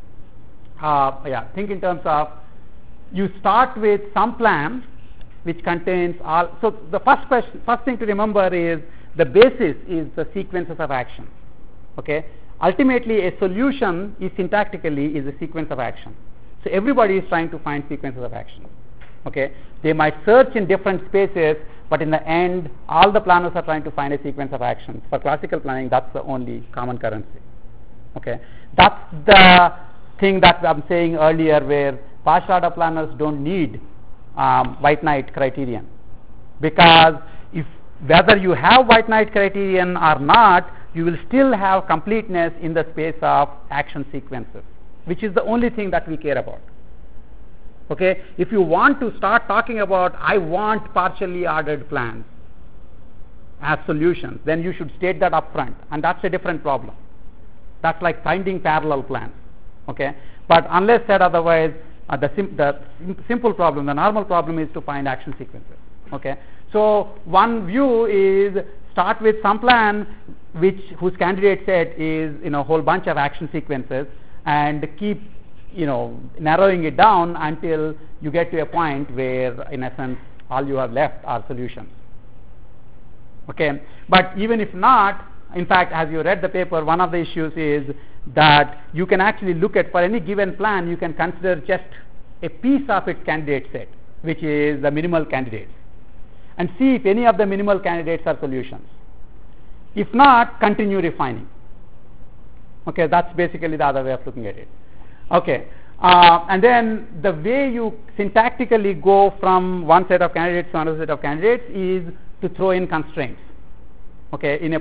you start with some plan which contains all. So the first thing to remember is the basis is the sequences of action. Okay, ultimately a solution is syntactically is a sequence of action. So everybody is trying to find sequences of action. Okay, they might search in different spaces, but in the end, all the planners are trying to find a sequence of actions. For classical planning, that's the only common currency. Okay, that's the thing that I'm saying earlier, where partial order planners don't need white knight criterion, because if whether you have white knight criterion or not, you will still have completeness in the space of action sequences, which is the only thing that we care about. Okay, if you want to start talking about I want partially ordered plans as solutions, then you should state that up front, and that's a different problem. That's like finding parallel plans. Okay, but unless said otherwise, the simple problem, the normal problem is to find action sequences. Okay, so one view is start with some plan whose candidate set is a whole bunch of action sequences, and keep narrowing it down until you get to a point where in essence all you have left are solutions. Okay, but even if not, in fact, as you read the paper, one of the issues is that you can actually look at, for any given plan, you can consider just a piece of its candidate set, which is the minimal candidates, and see if any of the minimal candidates are solutions. If not, continue refining. Okay, that's basically the other way of looking at it. Okay, and then the way you syntactically go from one set of candidates to another set of candidates is to throw in constraints. Okay, in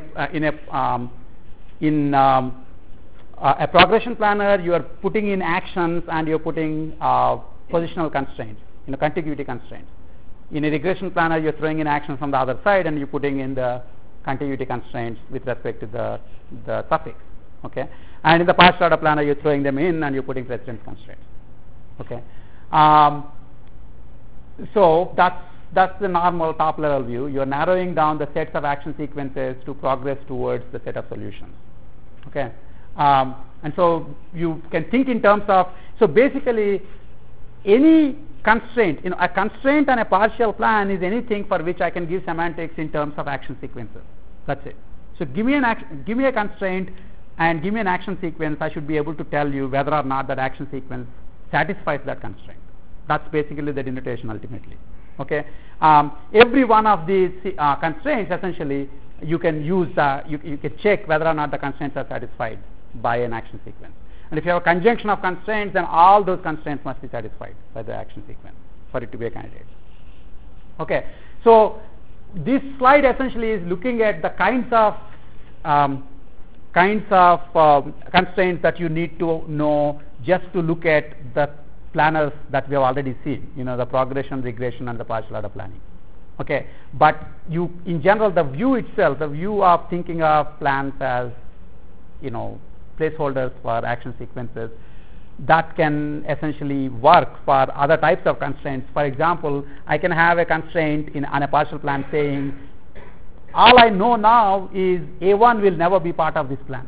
a progression planner, you are putting in actions and you are putting positional constraints, contiguity constraints. In a regression planner, you are throwing in actions from the other side and you are putting in the contiguity constraints with respect to the suffix. Okay, and in the partial order planner, you're throwing them in and you're putting precedence constraints. Okay, so that's the normal top level view. You're narrowing down the sets of action sequences to progress towards the set of solutions. Okay, and so you can think in terms of, so basically any constraint, a constraint on a partial plan is anything for which I can give semantics in terms of action sequences. That's it. So give me a constraint and give me an action sequence, I should be able to tell you whether or not that action sequence satisfies that constraint. That's basically the denotation ultimately. Okay, every one of these constraints, essentially, you can use you can check whether or not the constraints are satisfied by an action sequence. And if you have a conjunction of constraints, then all those constraints must be satisfied by the action sequence for it to be a candidate. Okay, so this slide essentially is looking at the kinds of constraints that you need to know just to look at the planners that we have already seen, the progression, regression, and the partial order planning. Okay, but in general, the view itself, the view of thinking of plans as placeholders for action sequences, that can essentially work for other types of constraints. For example, I can have a constraint on a partial plan saying, all I know now is A1 will never be part of this plan.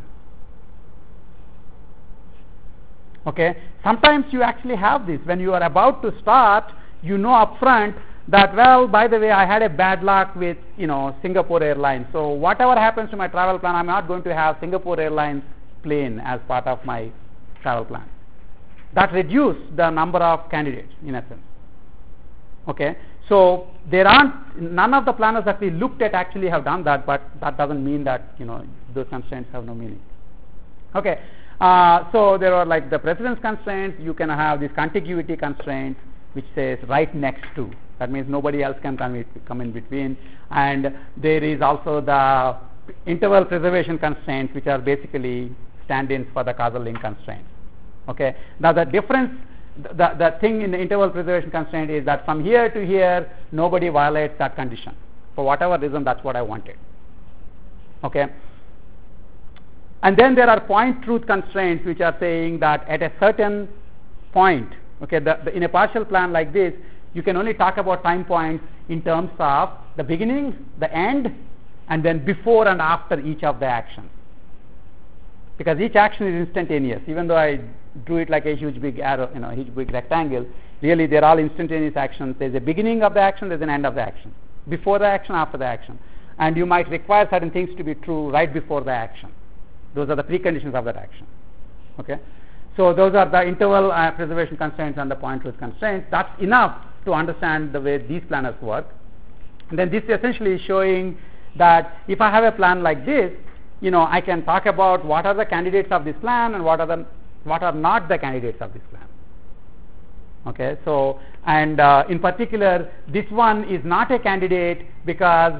Okay, sometimes you actually have this when you are about to start, upfront that, well, by the way, I had a bad luck with Singapore Airlines, so whatever happens to my travel plan, I'm not going to have Singapore Airlines plane as part of my travel plan. That reduced the number of candidates in essence. Okay, so none of the planners that we looked at actually have done that, but that doesn't mean that those constraints have no meaning. Okay, so there are like the precedence constraints. You can have this contiguity constraint which says right next to. That means nobody else can come in between. And there is also the interval preservation constraints, which are basically stand-ins for the causal link constraints. Okay. Now the difference, the thing in the interval preservation constraint is that from here to here, nobody violates that condition. For whatever reason, that's what I wanted. Okay. And then there are point truth constraints, which are saying that at a certain point, okay, in a partial plan like this, you can only talk about time points in terms of the beginning, the end, and then before and after each of the actions. Because each action is instantaneous. Even though I drew it like a huge big arrow, a huge big rectangle, really they're all instantaneous actions. There's a beginning of the action, there's an end of the action. Before the action, after the action. And you might require certain things to be true right before the action. Those are the preconditions of that action. Okay? So those are the interval preservation constraints and the point truth constraints. That's enough to understand the way these planners work. And then this essentially is showing that if I have a plan like this, I can talk about what are the candidates of this plan and what are not the candidates of this plan. Okay, so and in particular, this one is not a candidate because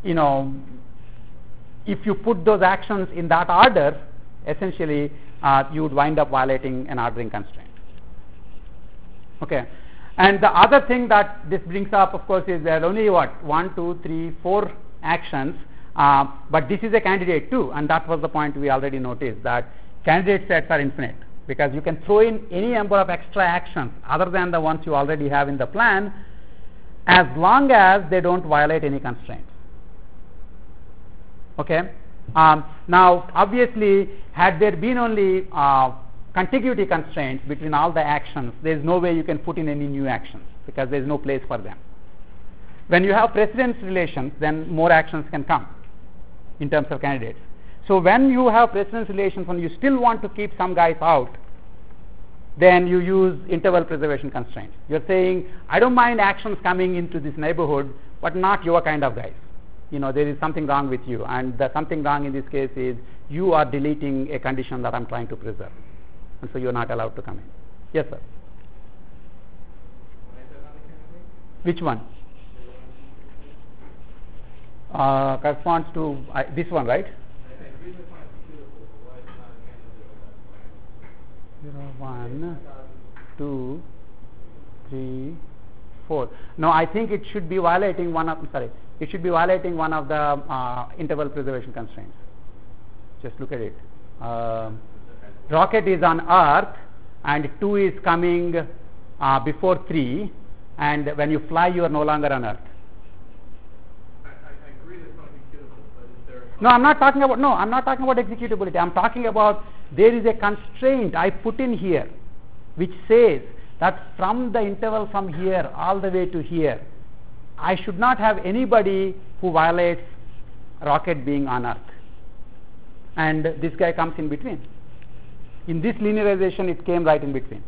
if you put those actions in that order, essentially you would wind up violating an ordering constraint. Okay, and the other thing that this brings up, of course, is there are only 1, 2, 3, 4 actions. But this is a candidate too, and that was the point we already noticed, that candidate sets are infinite because you can throw in any number of extra actions other than the ones you already have in the plan, as long as they don't violate any constraints. Okay. Now, obviously, had there been only contiguity constraints between all the actions, there is no way you can put in any new actions because there is no place for them. When you have precedence relations, then more actions can come in terms of candidates. So when you have precedence relations and you still want to keep some guys out, then you use interval preservation constraints. You're saying, I don't mind actions coming into this neighborhood, but not your kind of guys. There is something wrong with you, and the something wrong in this case is you are deleting a condition that I'm trying to preserve, and so you're not allowed to come in. Yes, sir. Which one? Corresponds to this one, right? 0, 1, 2, 3, 4. No, I think it should be violating one of. It should be violating one of the interval preservation constraints. Just look at it. Rocket is on Earth, and 2 is coming before 3, and when you fly, you are no longer on Earth. No, I'm not talking about executability. I'm talking about there is a constraint I put in here which says that from the interval from here all the way to here, I should not have anybody who violates rocket being on Earth. And this guy comes in between. In this linearization, it came right in between.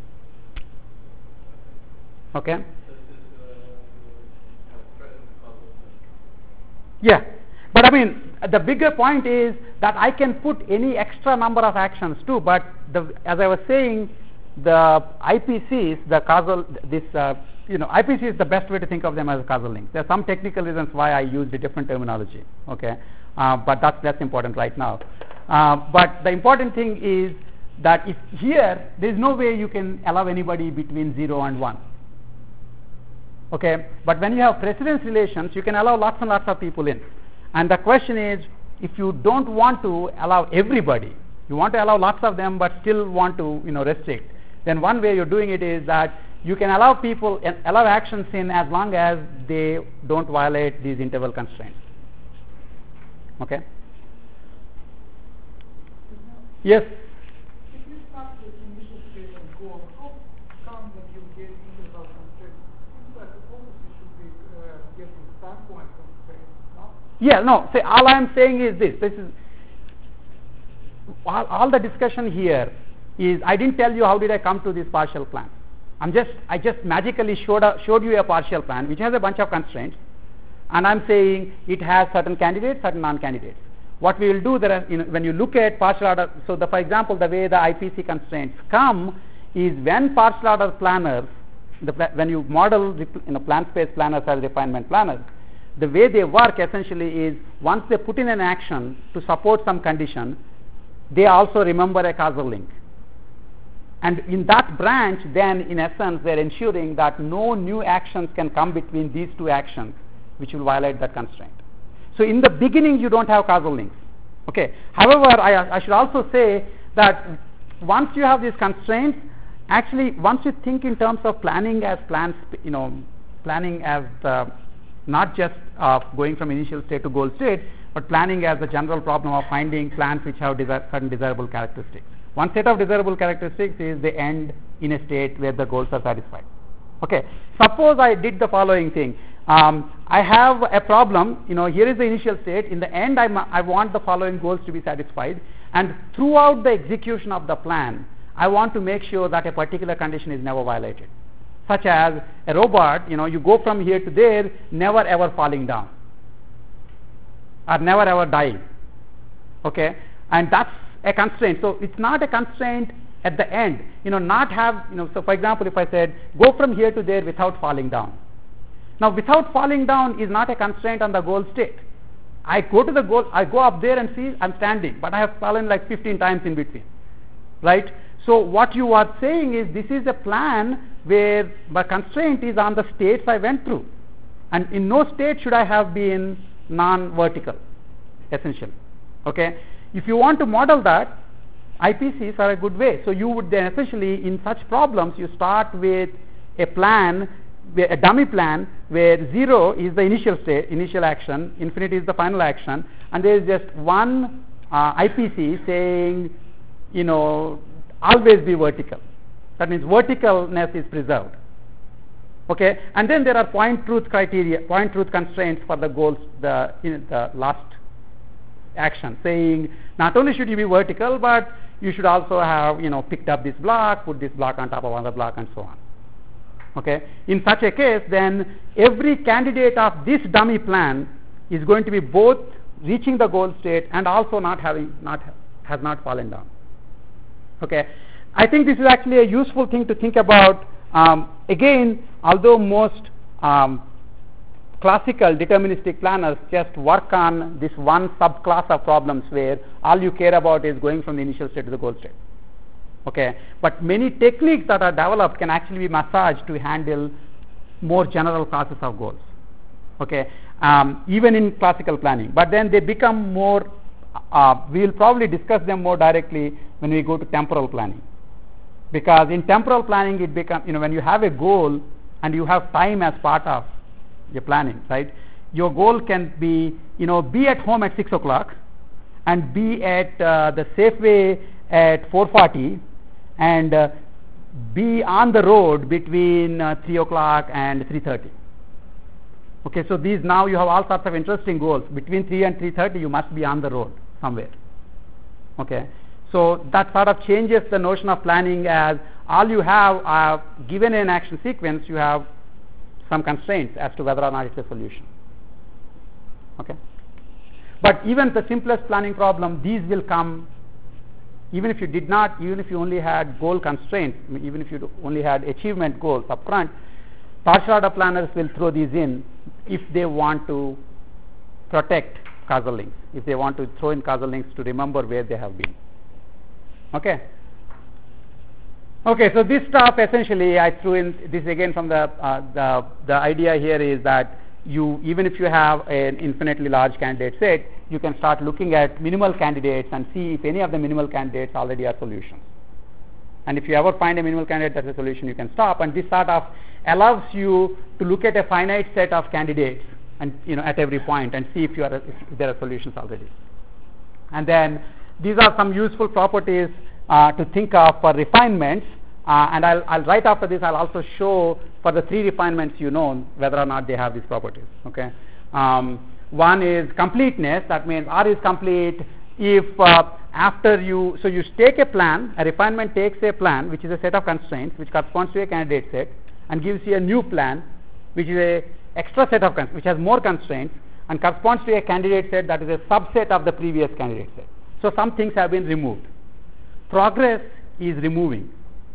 Okay? Yeah. But I mean, the bigger point is that I can put any extra number of actions too, but as I was saying, the IPCs, the causal, IPC is the best way to think of them as causal links. There are some technical reasons why I used a different terminology, okay, but that's less important right now. But the important thing is that if here, there is no way you can allow anybody between 0 and 1. Okay, but when you have precedence relations, you can allow lots and lots of people in. And the question is, if you don't want to allow everybody, you want to allow lots of them but still want to restrict, then one way you're doing it is that you can allow people, allow actions in as long as they don't violate these interval constraints. Okay? Yes? If you start with initial state and goal, how come that you get interval constraints? Seems like the focus should be getting standpoint constraints, no? Yeah, no, say all I'm saying is this is all the discussion here is I didn't tell you how did I come to this partial plan. I just magically showed you a partial plan which has a bunch of constraints, and I'm saying it has certain candidates, certain non-candidates. What we will do there, when you look at partial order, so for example, the way the IPC constraints come is when partial order planners, when you model plan space planners as refinement planners, the way they work essentially is once they put in an action to support some condition, they also remember a causal link. And in that branch, then in essence, they're ensuring that no new actions can come between these two actions which will violate that constraint. So in the beginning, you don't have causal links. Okay. However, I should also say that once you have these constraints, actually, once you think in terms of planning as planning as not just going from initial state to goal state, but planning as the general problem of finding plans which have certain desirable characteristics. One set of desirable characteristics is they end in a state where the goals are satisfied. Okay. Suppose I did the following thing. I have a problem, here is the initial state. In the end, I want the following goals to be satisfied. And throughout the execution of the plan, I want to make sure that a particular condition is never violated. Such as a robot, you go from here to there, never ever falling down. Or never ever dying. Okay. And that's a constraint. So it's not a constraint at the end. So for example, if I said, go from here to there without falling down. Now, without falling down is not a constraint on the goal state. I go to the goal, I go up there and see I'm standing, but I have fallen like 15 times in between. Right? So what you are saying is this is a plan where the constraint is on the states I went through. And in no state should I have been non-vertical, essentially. Okay? If you want to model that, IPCs are a good way. So you would then essentially, in such problems, you start with a plan, a dummy plan, where 0 is the initial state, initial action, infinity is the final action, and there is just one IPC saying, always be vertical. That means verticalness is preserved. Okay, and then there are point truth constraints for the goals, the last action, saying not only should you be vertical, but you should also have picked up this block, put this block on top of another block, and so on. Okay, in such a case, then every candidate of this dummy plan is going to be both reaching the goal state and also has not fallen down. Okay, I think this is actually a useful thing to think about. Again, although most classical deterministic planners just work on this one subclass of problems where all you care about is going from the initial state to the goal state. Okay, but many techniques that are developed can actually be massaged to handle more general classes of goals. Okay, even in classical planning, but then they become more. We will probably discuss them more directly when we go to temporal planning, because in temporal planning it becomes when you have a goal and you have time as part of your planning, right? Your goal can be be at home at 6 o'clock and be at the Safeway at 4:40 and be on the road between 3 o'clock and 3:30. Okay, so these now you have all sorts of interesting goals. Between 3 and 3:30 you must be on the road somewhere. Okay, so that sort of changes the notion of planning as all you have given an action sequence, you have some constraints as to whether or not it's a solution. Okay, but even the simplest planning problem, these will come even if you only had goal constraints, even if you only had achievement goals up front, partial order planners will throw these in if they want to protect causal links, if they want to throw in causal links to remember where they have been. Okay, so this stuff essentially I threw in this again from the idea here is that even if you have an infinitely large candidate set, you can start looking at minimal candidates and see if any of the minimal candidates already are solutions. And if you ever find a minimal candidate that's a solution, you can stop. And this sort of allows you to look at a finite set of candidates and at every point and see if there are solutions already. And then these are some useful properties to think of for refinements. And I'll right after this I'll also show for the 3 refinements whether or not they have these properties. Okay, one is completeness. That means R is complete if you take a plan, a refinement takes a plan which is a set of constraints which corresponds to a candidate set and gives you a new plan which is a extra set of constraints which has more constraints and corresponds to a candidate set that is a subset of the previous candidate set. So some things have been removed. Progress is removing.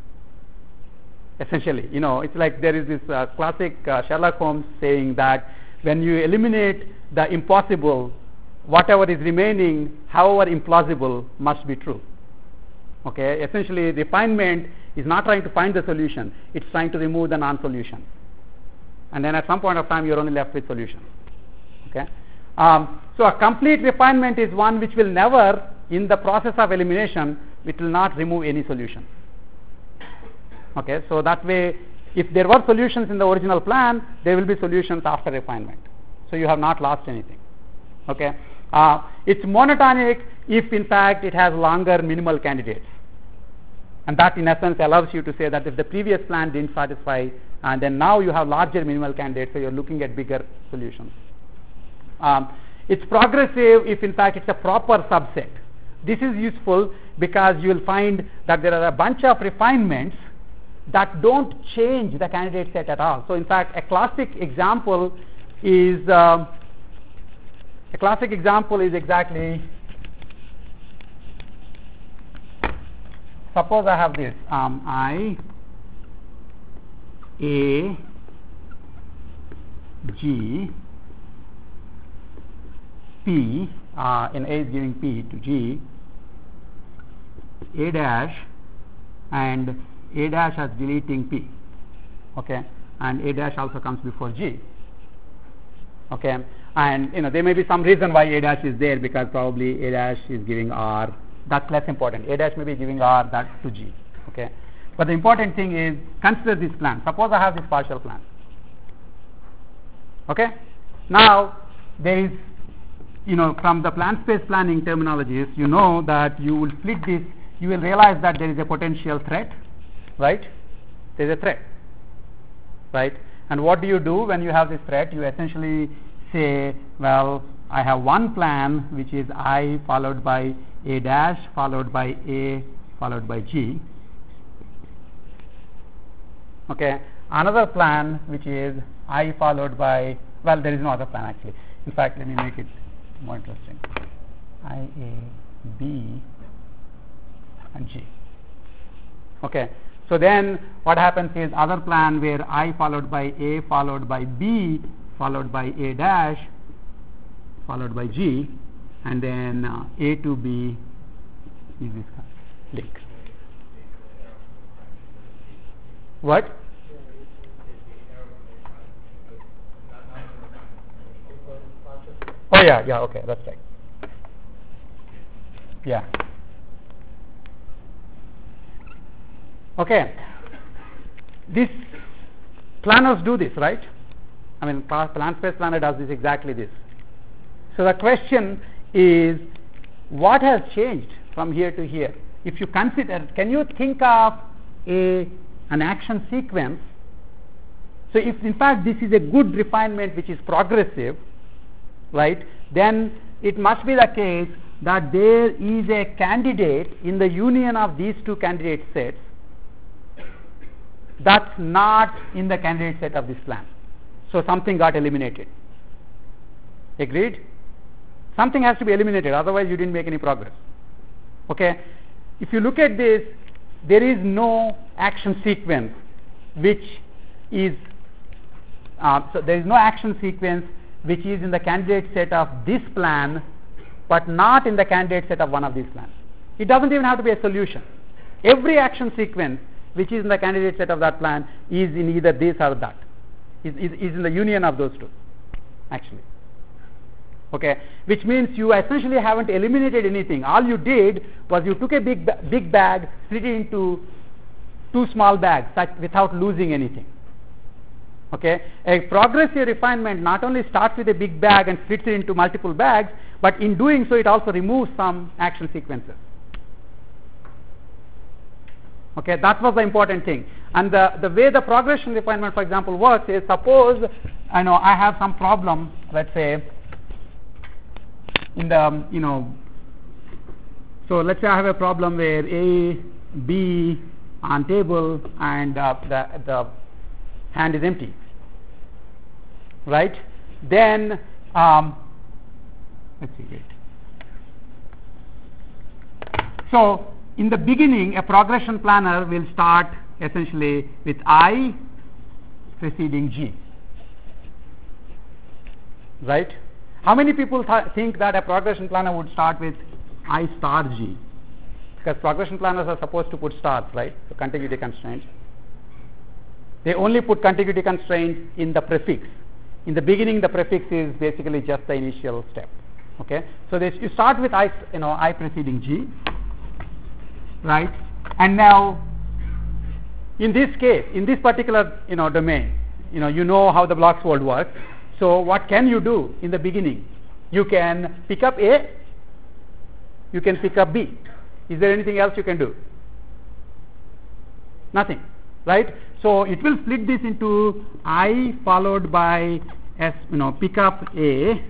Essentially, it's like there is this classic Sherlock Holmes saying that when you eliminate the impossible, whatever is remaining, however implausible, must be true. Okay, essentially refinement is not trying to find the solution, it's trying to remove the non-solution. And then at some point of time, you're only left with solutions. Okay, so a complete refinement is one which will never, in the process of elimination, it will not remove any solution. Okay, so that way, if there were solutions in the original plan, there will be solutions after refinement. So you have not lost anything. Okay, it's monotonic if in fact it has longer minimal candidates, and that in essence allows you to say that if the previous plan didn't satisfy, and then now you have larger minimal candidates, so you're looking at bigger solutions. It's progressive if in fact it's a proper subset. This is useful because you will find that there are a bunch of refinements that don't change the candidate set at all. So in fact a classic example is exactly, suppose I have this I, A, G, P, and A is giving P to G, A dash, and A dash has deleting P, okay, and A dash also comes before G, okay, and there may be some reason why A dash is there, because probably A dash is giving R. That's less important. A dash may be giving R that to G, okay, but the important thing is consider this plan. Suppose I have this partial plan, okay. Now there is, from the plan space planning terminologies, that you will split this, you will realize that there is a potential threat, right? There is a threat, right? And what do you do when you have this threat? You essentially say, well, I have one plan which is I followed by A dash followed by A followed by G, okay. Another plan which is I followed by, well, there is no other plan actually. In fact, let me make it more interesting. I, A, B and G, okay. So then what happens is other plan where I followed by A followed by B followed by A dash followed by G, and then A to B is this link. What? Oh yeah, okay, that's right. Yeah. Okay, this planners do this, right? I mean, plan space planner does this, exactly this. So the question is, what has changed from here to here? If you consider, can you think of an action sequence? So if in fact this is a good refinement which is progressive, right, then it must be the case that there is a candidate in the union of these two candidate sets that's not in the candidate set of this plan. So something got eliminated. Agreed? Something has to be eliminated, otherwise you didn't make any progress. Okay. if you look at this, there is no action sequence which is so there is no action sequence which is in the candidate set of this plan but not in the candidate set of one of these plans. It doesn't even have to be a solution. Every action sequence which is in the candidate set of that plan is in either this or that, is in the union of those two actually. Okay, which means you essentially haven't eliminated anything. All you did was you took a big bag, split it into two small bags without losing anything. Okay, a progressive refinement not only starts with a big bag and splits it into multiple bags, but in doing so it also removes some action sequences. Okay, that was the important thing. And the way the progression refinement, for example, works is, suppose I have some problem, let's say in the so let's say I have a problem where A, B on table and the hand is empty, right? Then let's see, wait. So in the beginning, a progression planner will start essentially with I preceding G, right? How many people think that a progression planner would start with I star G? Because progression planners are supposed to put stars, right? So contiguity constraints. They only put contiguity constraints in the prefix. In the beginning, the prefix is basically just the initial step. Okay, so you start with I preceding G, right? And now, in this case, in this particular domain, you know how the blocks world works. So what can you do in the beginning? You can pick up A, you can pick up B. Is there anything else you can do? Nothing, right? So it will split this into I followed by S, pick up A,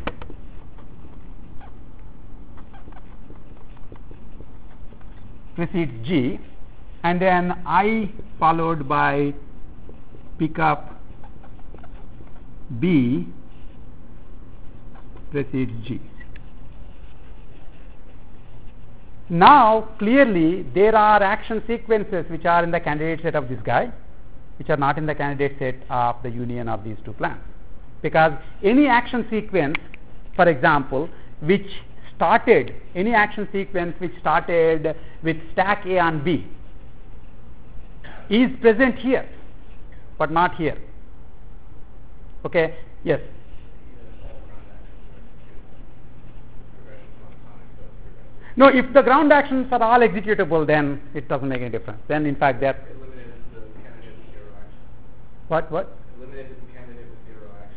precedes G, and then I followed by pick up B precedes G. Now clearly there are action sequences which are in the candidate set of this guy, which are not in the candidate set of the union of these two plans, because any action sequence, for example, which started with stack A on B is present here but not here. Okay, yes. No, if the ground actions are all executable, then it doesn't make any difference. Then in fact that Eliminated the candidate with zero action. what Eliminated the candidate with zero action.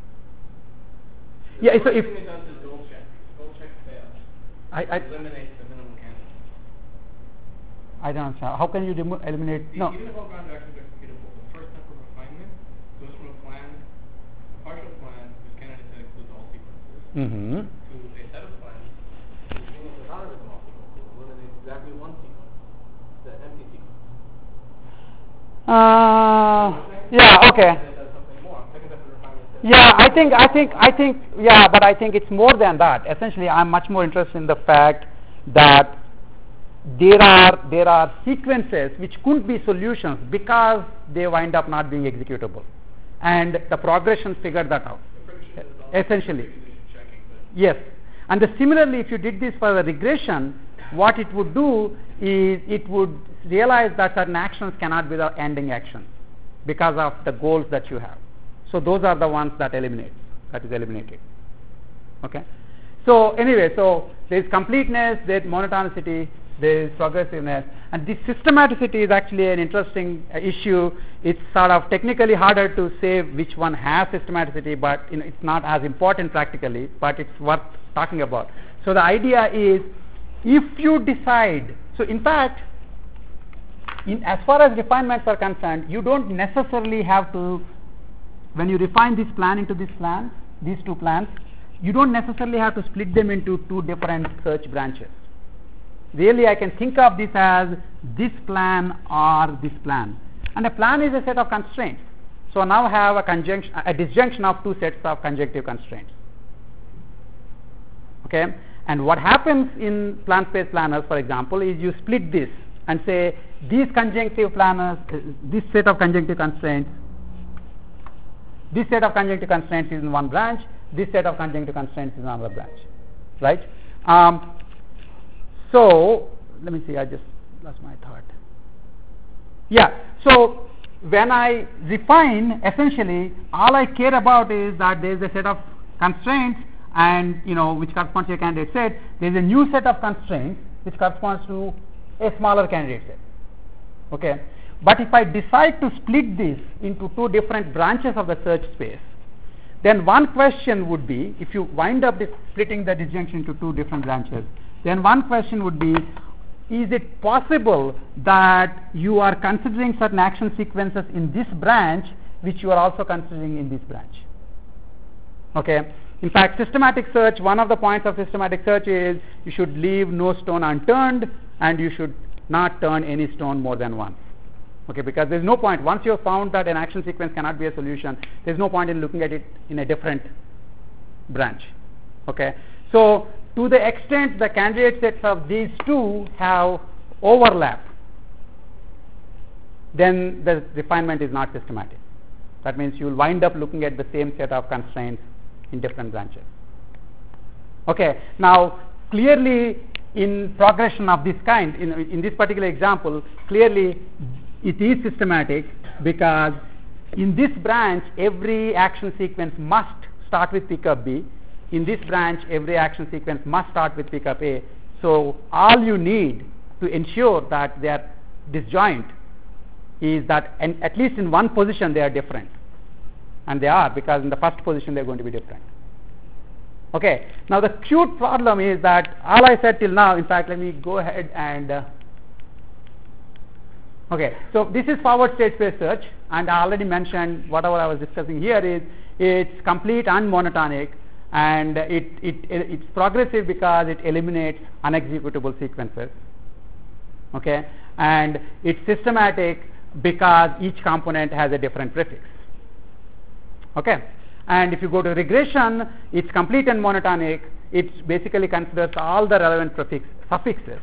Yeah, so The if first thing it does is goal check. Goal check fails. Eliminates the minimum candidate. I don't understand. How can you eliminate? No. Even if all ground actions are executable, the first step of refinement goes from a partial plan whose candidate set includes all sequences, Mm-hmm. to a set of plans whose union does not have all sequences, eliminates exactly one sequence, the empty sequence. Yeah. Okay. And it does something more. Second step of refinement says, Yeah, I think, yeah, but I think it's more than that. Essentially, I'm much more interested in the fact that there are sequences which couldn't be solutions because they wind up not being executable, and the progression figured that out. Essentially, yes. And similarly, if you did this for the regression, what it would do is it would realize that certain actions cannot be the ending actions because of the goals that you have. So those are the ones that is eliminated. Okay. So anyway, so there is completeness, there is monotonicity, there is progressiveness, and this systematicity is actually an interesting issue. It's sort of technically harder to say which one has systematicity, but it's not as important practically, but it's worth talking about. So the idea is, if you decide, so in fact, as far as refinements are concerned, you don't necessarily have to, when you refine this plan into these two plans, you don't necessarily have to split them into two different search branches. Really, I can think of this as this plan or this plan, and a plan is a set of constraints. So now I have a disjunction of two sets of conjunctive constraints. Okay, And what happens in plan space planners, for example, is you split this and say these conjunctive planners, this set of conjunctive constraints, this set of conjunctive constraints is in one branch, this set of conjunctive constraints is in another branch, right? So let me see, I just lost my thought. Yeah, so when I refine, essentially all I care about is that there is a set of constraints, and which corresponds to a candidate set. There is a new set of constraints which corresponds to a smaller candidate set. Okay, but if I decide to split this into two different branches of the search space, then one question would be, if you wind up splitting the disjunction into two different branches, then one question would be, is it possible that you are considering certain action sequences in this branch which you are also considering in this branch? Okay. In fact, systematic search, one of the points of systematic search is you should leave no stone unturned, and you should not turn any stone more than once. Okay, because there is no point, once you have found that an action sequence cannot be a solution, there is no point in looking at it in a different branch. Okay, so to the extent the candidate sets of these two have overlap, then the refinement is not systematic. That means you will wind up looking at the same set of constraints in different branches. Okay, now clearly in progression of this kind, in this particular example, clearly it is systematic, because in this branch every action sequence must start with pickup B. In this branch every action sequence must start with pickup A. So all you need to ensure that they are disjoint is that, and at least in one position they are different, and they are, because in the first position they are going to be different. Okay, now the cute problem is that all I said till now, in fact let me go ahead and okay, so this is forward state space search, and I already mentioned whatever I was discussing here is it's complete and monotonic, and it's progressive because it eliminates unexecutable sequences. Okay, and it's systematic because each component has a different prefix. Okay, and if you go to regression, it's complete and monotonic. It basically considers all the relevant suffixes.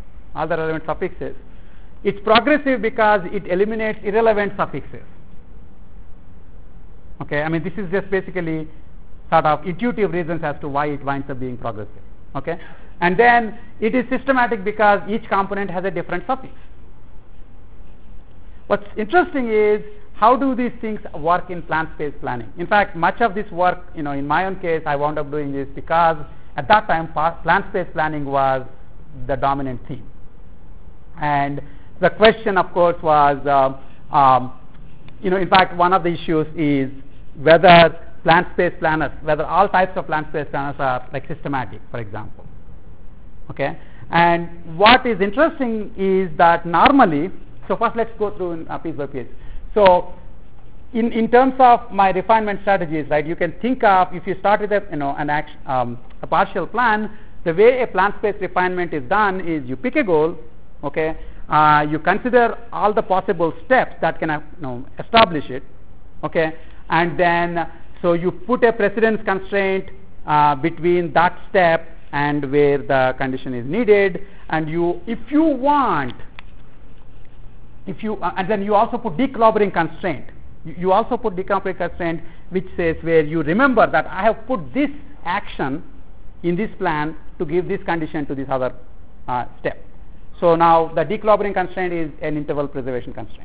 It's progressive because it eliminates irrelevant suffixes. Okay, I mean this is just basically sort of intuitive reasons as to why it winds up being progressive. Okay, and then it is systematic because each component has a different suffix. What's interesting is, how do these things work in plan space planning? In fact, much of this work, in my own case, I wound up doing this because at that time plan space planning was the dominant theme, and the question, of course, was, in fact, one of the issues is whether plan space planners, whether all types of plan space planners are like systematic, for example. Okay, and what is interesting is that normally, so first let's go through piece by piece. So in terms of my refinement strategies, right, you can think of, if you start with a partial plan, the way a plan space refinement is done is you pick a goal. Okay, you consider all the possible steps that can establish it. Okay, and then so you put a precedence constraint between that step and where the condition is needed, and and then you also put declobbering constraint. You also put declobbering constraint, which says where you remember that I have put this action in this plan to give this condition to this other step. So now the declobbering constraint is an interval preservation constraint.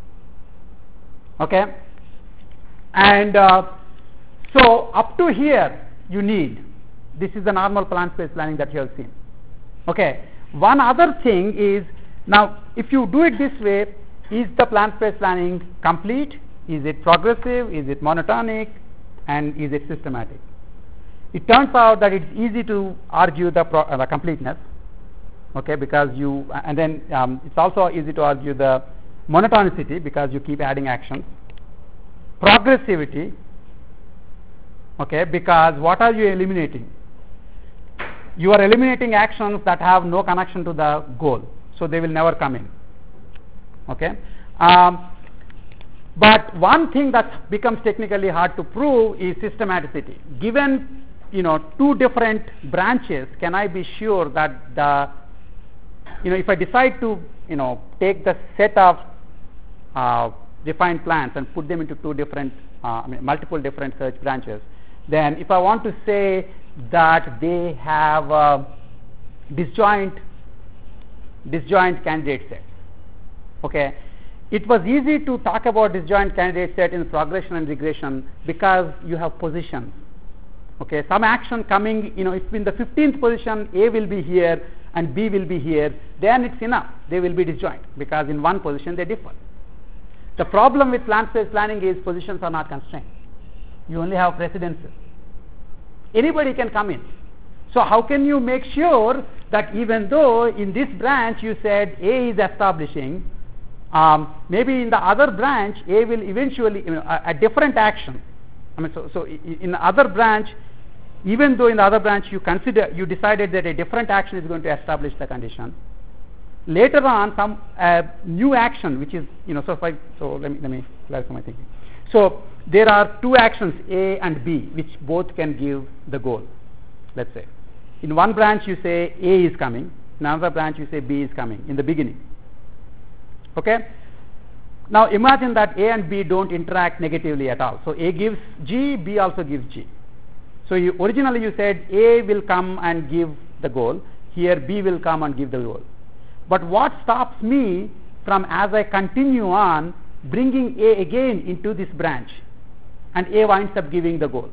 Okay, and so up to here you need, this is the normal plan space planning that you have seen. Okay, one other thing is, now if you do it this way, is the plan space planning complete? Is it progressive? Is it monotonic? And is it systematic? It turns out that it's easy to argue the completeness. Okay, because and then it's also easy to argue the monotonicity because you keep adding actions. Progressivity, okay, because what are you eliminating? You are eliminating actions that have no connection to the goal, so they will never come in. Okay, but one thing that becomes technically hard to prove is systematicity. Given two different branches, can I be sure that the if I decide to take the set of defined plans and put them into two different multiple different search branches, then if I want to say that they have disjoint candidate sets, okay, it was easy to talk about disjoint candidate set in progression and regression because you have positions. Okay, some action coming, if in the 15th position A will be here and B will be here, then it's enough. They will be disjoint because in one position they differ. The problem with plan space planning is positions are not constrained. You only have precedences. Anybody can come in. So how can you make sure that even though in this branch you said A is establishing, maybe in the other branch A will eventually, a different action. So in the other branch, even though in the other branch you decided that a different action is going to establish the condition, later on some new action which is so let me clarify my thinking. So there are two actions A and B which both can give the goal. Let's say in one branch you say A is coming, in another branch you say B is coming in the beginning. Okay, now imagine that A and B don't interact negatively at all. So A gives G, B also gives G. So originally you said A will come and give the goal, here B will come and give the goal. But what stops me from, as I continue on, bringing A again into this branch and A winds up giving the goal?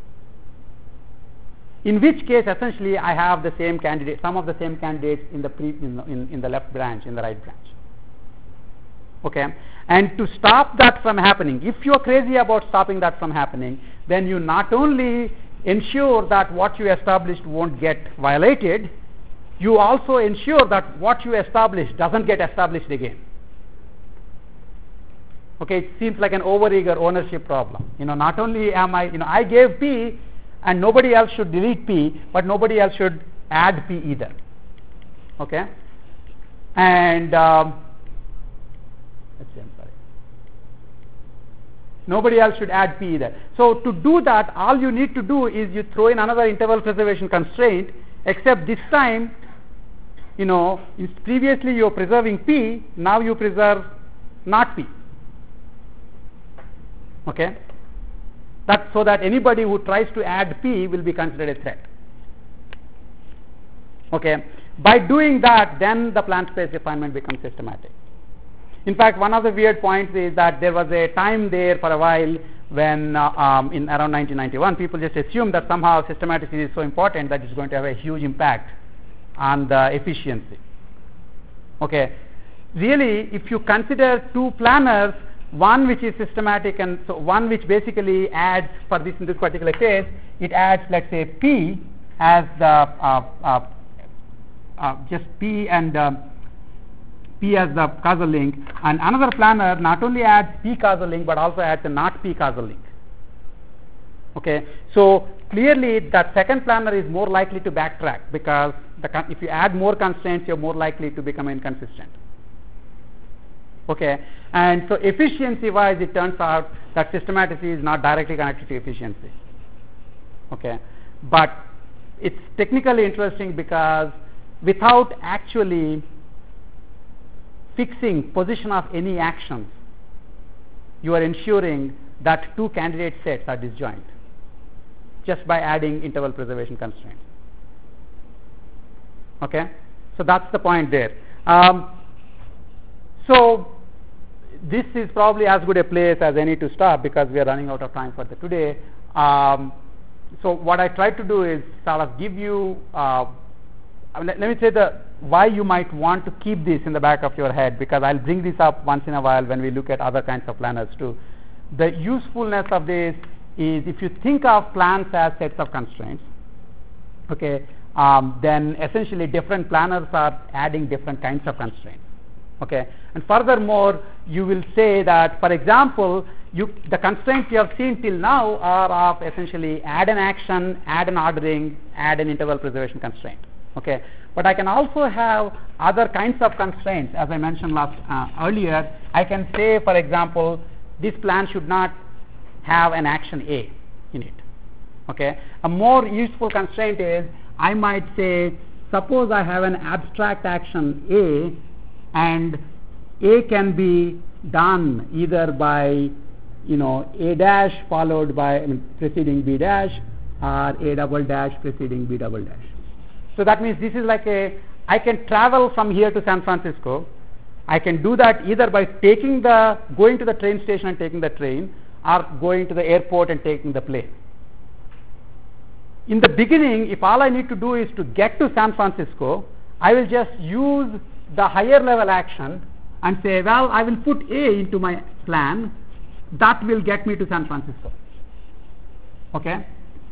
In which case essentially I have the same candidate, some of the same candidates in the left branch, in the right branch. Okay, and to stop that from happening, if you are crazy about stopping that from happening, then you not only ensure that what you established won't get violated, you also ensure that what you established doesn't get established again. Okay, it seems like an overeager ownership problem. Not only am I gave P and nobody else should delete P, but nobody else should add P either. Okay, and nobody else should add P either. So to do that, all you need to do is you throw in another interval preservation constraint, except this time, previously you are preserving P, now you preserve not P. Okay, that's so that anybody who tries to add P will be considered a threat. Okay, by doing that, then the plan space refinement becomes systematic. In fact, one of the weird points is that there was a time there for a while when in around 1991 people just assumed that somehow systematicity is so important that it's going to have a huge impact on the efficiency. Okay, really if you consider two planners, one which is systematic and so one which basically adds, for this in this particular case, it adds, let's say, P as the just P and P as the causal link, and another planner not only adds P causal link but also adds a not P causal link. Okay, so clearly that second planner is more likely to backtrack because if you add more constraints, you're more likely to become inconsistent. Okay, and so efficiency wise, it turns out that systematicity is not directly connected to efficiency. Okay, but it's technically interesting because without actually fixing position of any actions, you are ensuring that two candidate sets are disjoint just by adding interval preservation constraints. Okay, so that's the point there. So this is probably as good a place as any to stop because we are running out of time for the today. So what I tried to do is sort of give you let me say why you might want to keep this in the back of your head, because I'll bring this up once in a while when we look at other kinds of planners too. The usefulness of this is if you think of plans as sets of constraints, okay, then essentially different planners are adding different kinds of constraints. Okay, and furthermore, you will say that, for example, the constraints you have seen till now are of essentially add an action, add an ordering, add an interval preservation constraint. Okay, but I can also have other kinds of constraints, as I mentioned earlier. I can say, for example, this plan should not have an action A in it. Okay, a more useful constraint is I might say, suppose I have an abstract action A, and A can be done either by A dash followed by preceding B dash, or A double dash preceding B double dash. So that means this is like I can travel from here to San Francisco. I can do that either by going to the train station and taking the train, or going to the airport and taking the plane. In the beginning, if all I need to do is to get to San Francisco, I will just use the higher level action and say, well, I will put A into my plan. That will get me to San Francisco. Okay?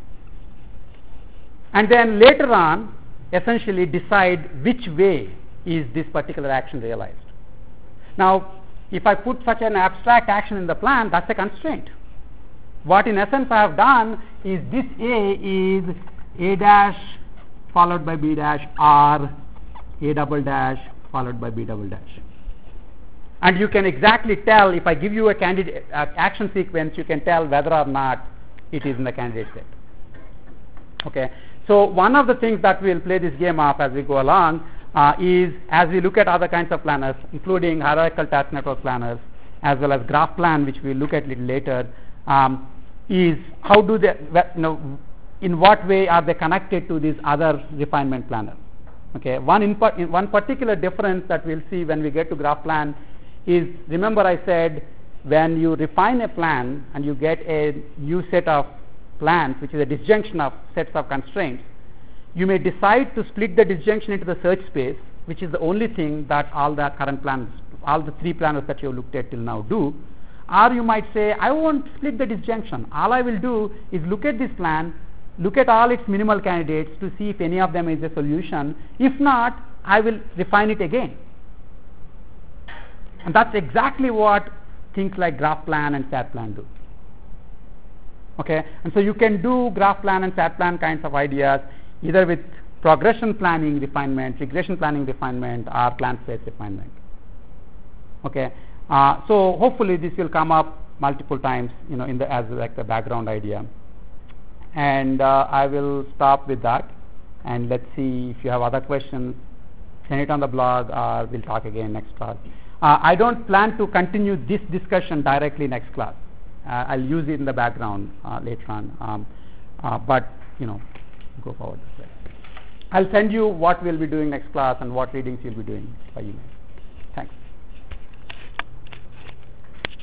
And then later on, essentially decide which way is this particular action realized. Now, if I put such an abstract action in the plan, that's a constraint. What in essence I have done is this A is A dash followed by B dash, or A double dash followed by B double dash. And you can exactly tell, if I give you a candidate action sequence, you can tell whether or not it is in the candidate set. Okay. So one of the things that we'll play this game of as we go along is, as we look at other kinds of planners, including hierarchical task network planners, as well as graph plan, which we'll look at a little later, is how do they, in what way are they connected to this other refinement planner? Okay. One particular difference that we'll see when we get to graph plan is, remember I said, when you refine a plan and you get a new set of plans, which is a disjunction of sets of constraints, you may decide to split the disjunction into the search space, which is the only thing that all the current plans, all the three planners that you have looked at till now do. Or you might say, I won't split the disjunction. All I will do is look at this plan, look at all its minimal candidates to see if any of them is a solution. If not, I will refine it again. And that's exactly what things like graph plan and stat plan do. Okay, and so you can do graph plan and stat plan kinds of ideas either with progression planning refinement, regression planning refinement, or plan space refinement. Okay, so hopefully this will come up multiple times, as like the background idea. And I will stop with that, and let's see if you have other questions. Send it on the blog, or we'll talk again next class. I don't plan to continue this discussion directly next class. I'll use it in the background later on, but go forward. I'll send you what we'll be doing next class and what readings you'll be doing by email.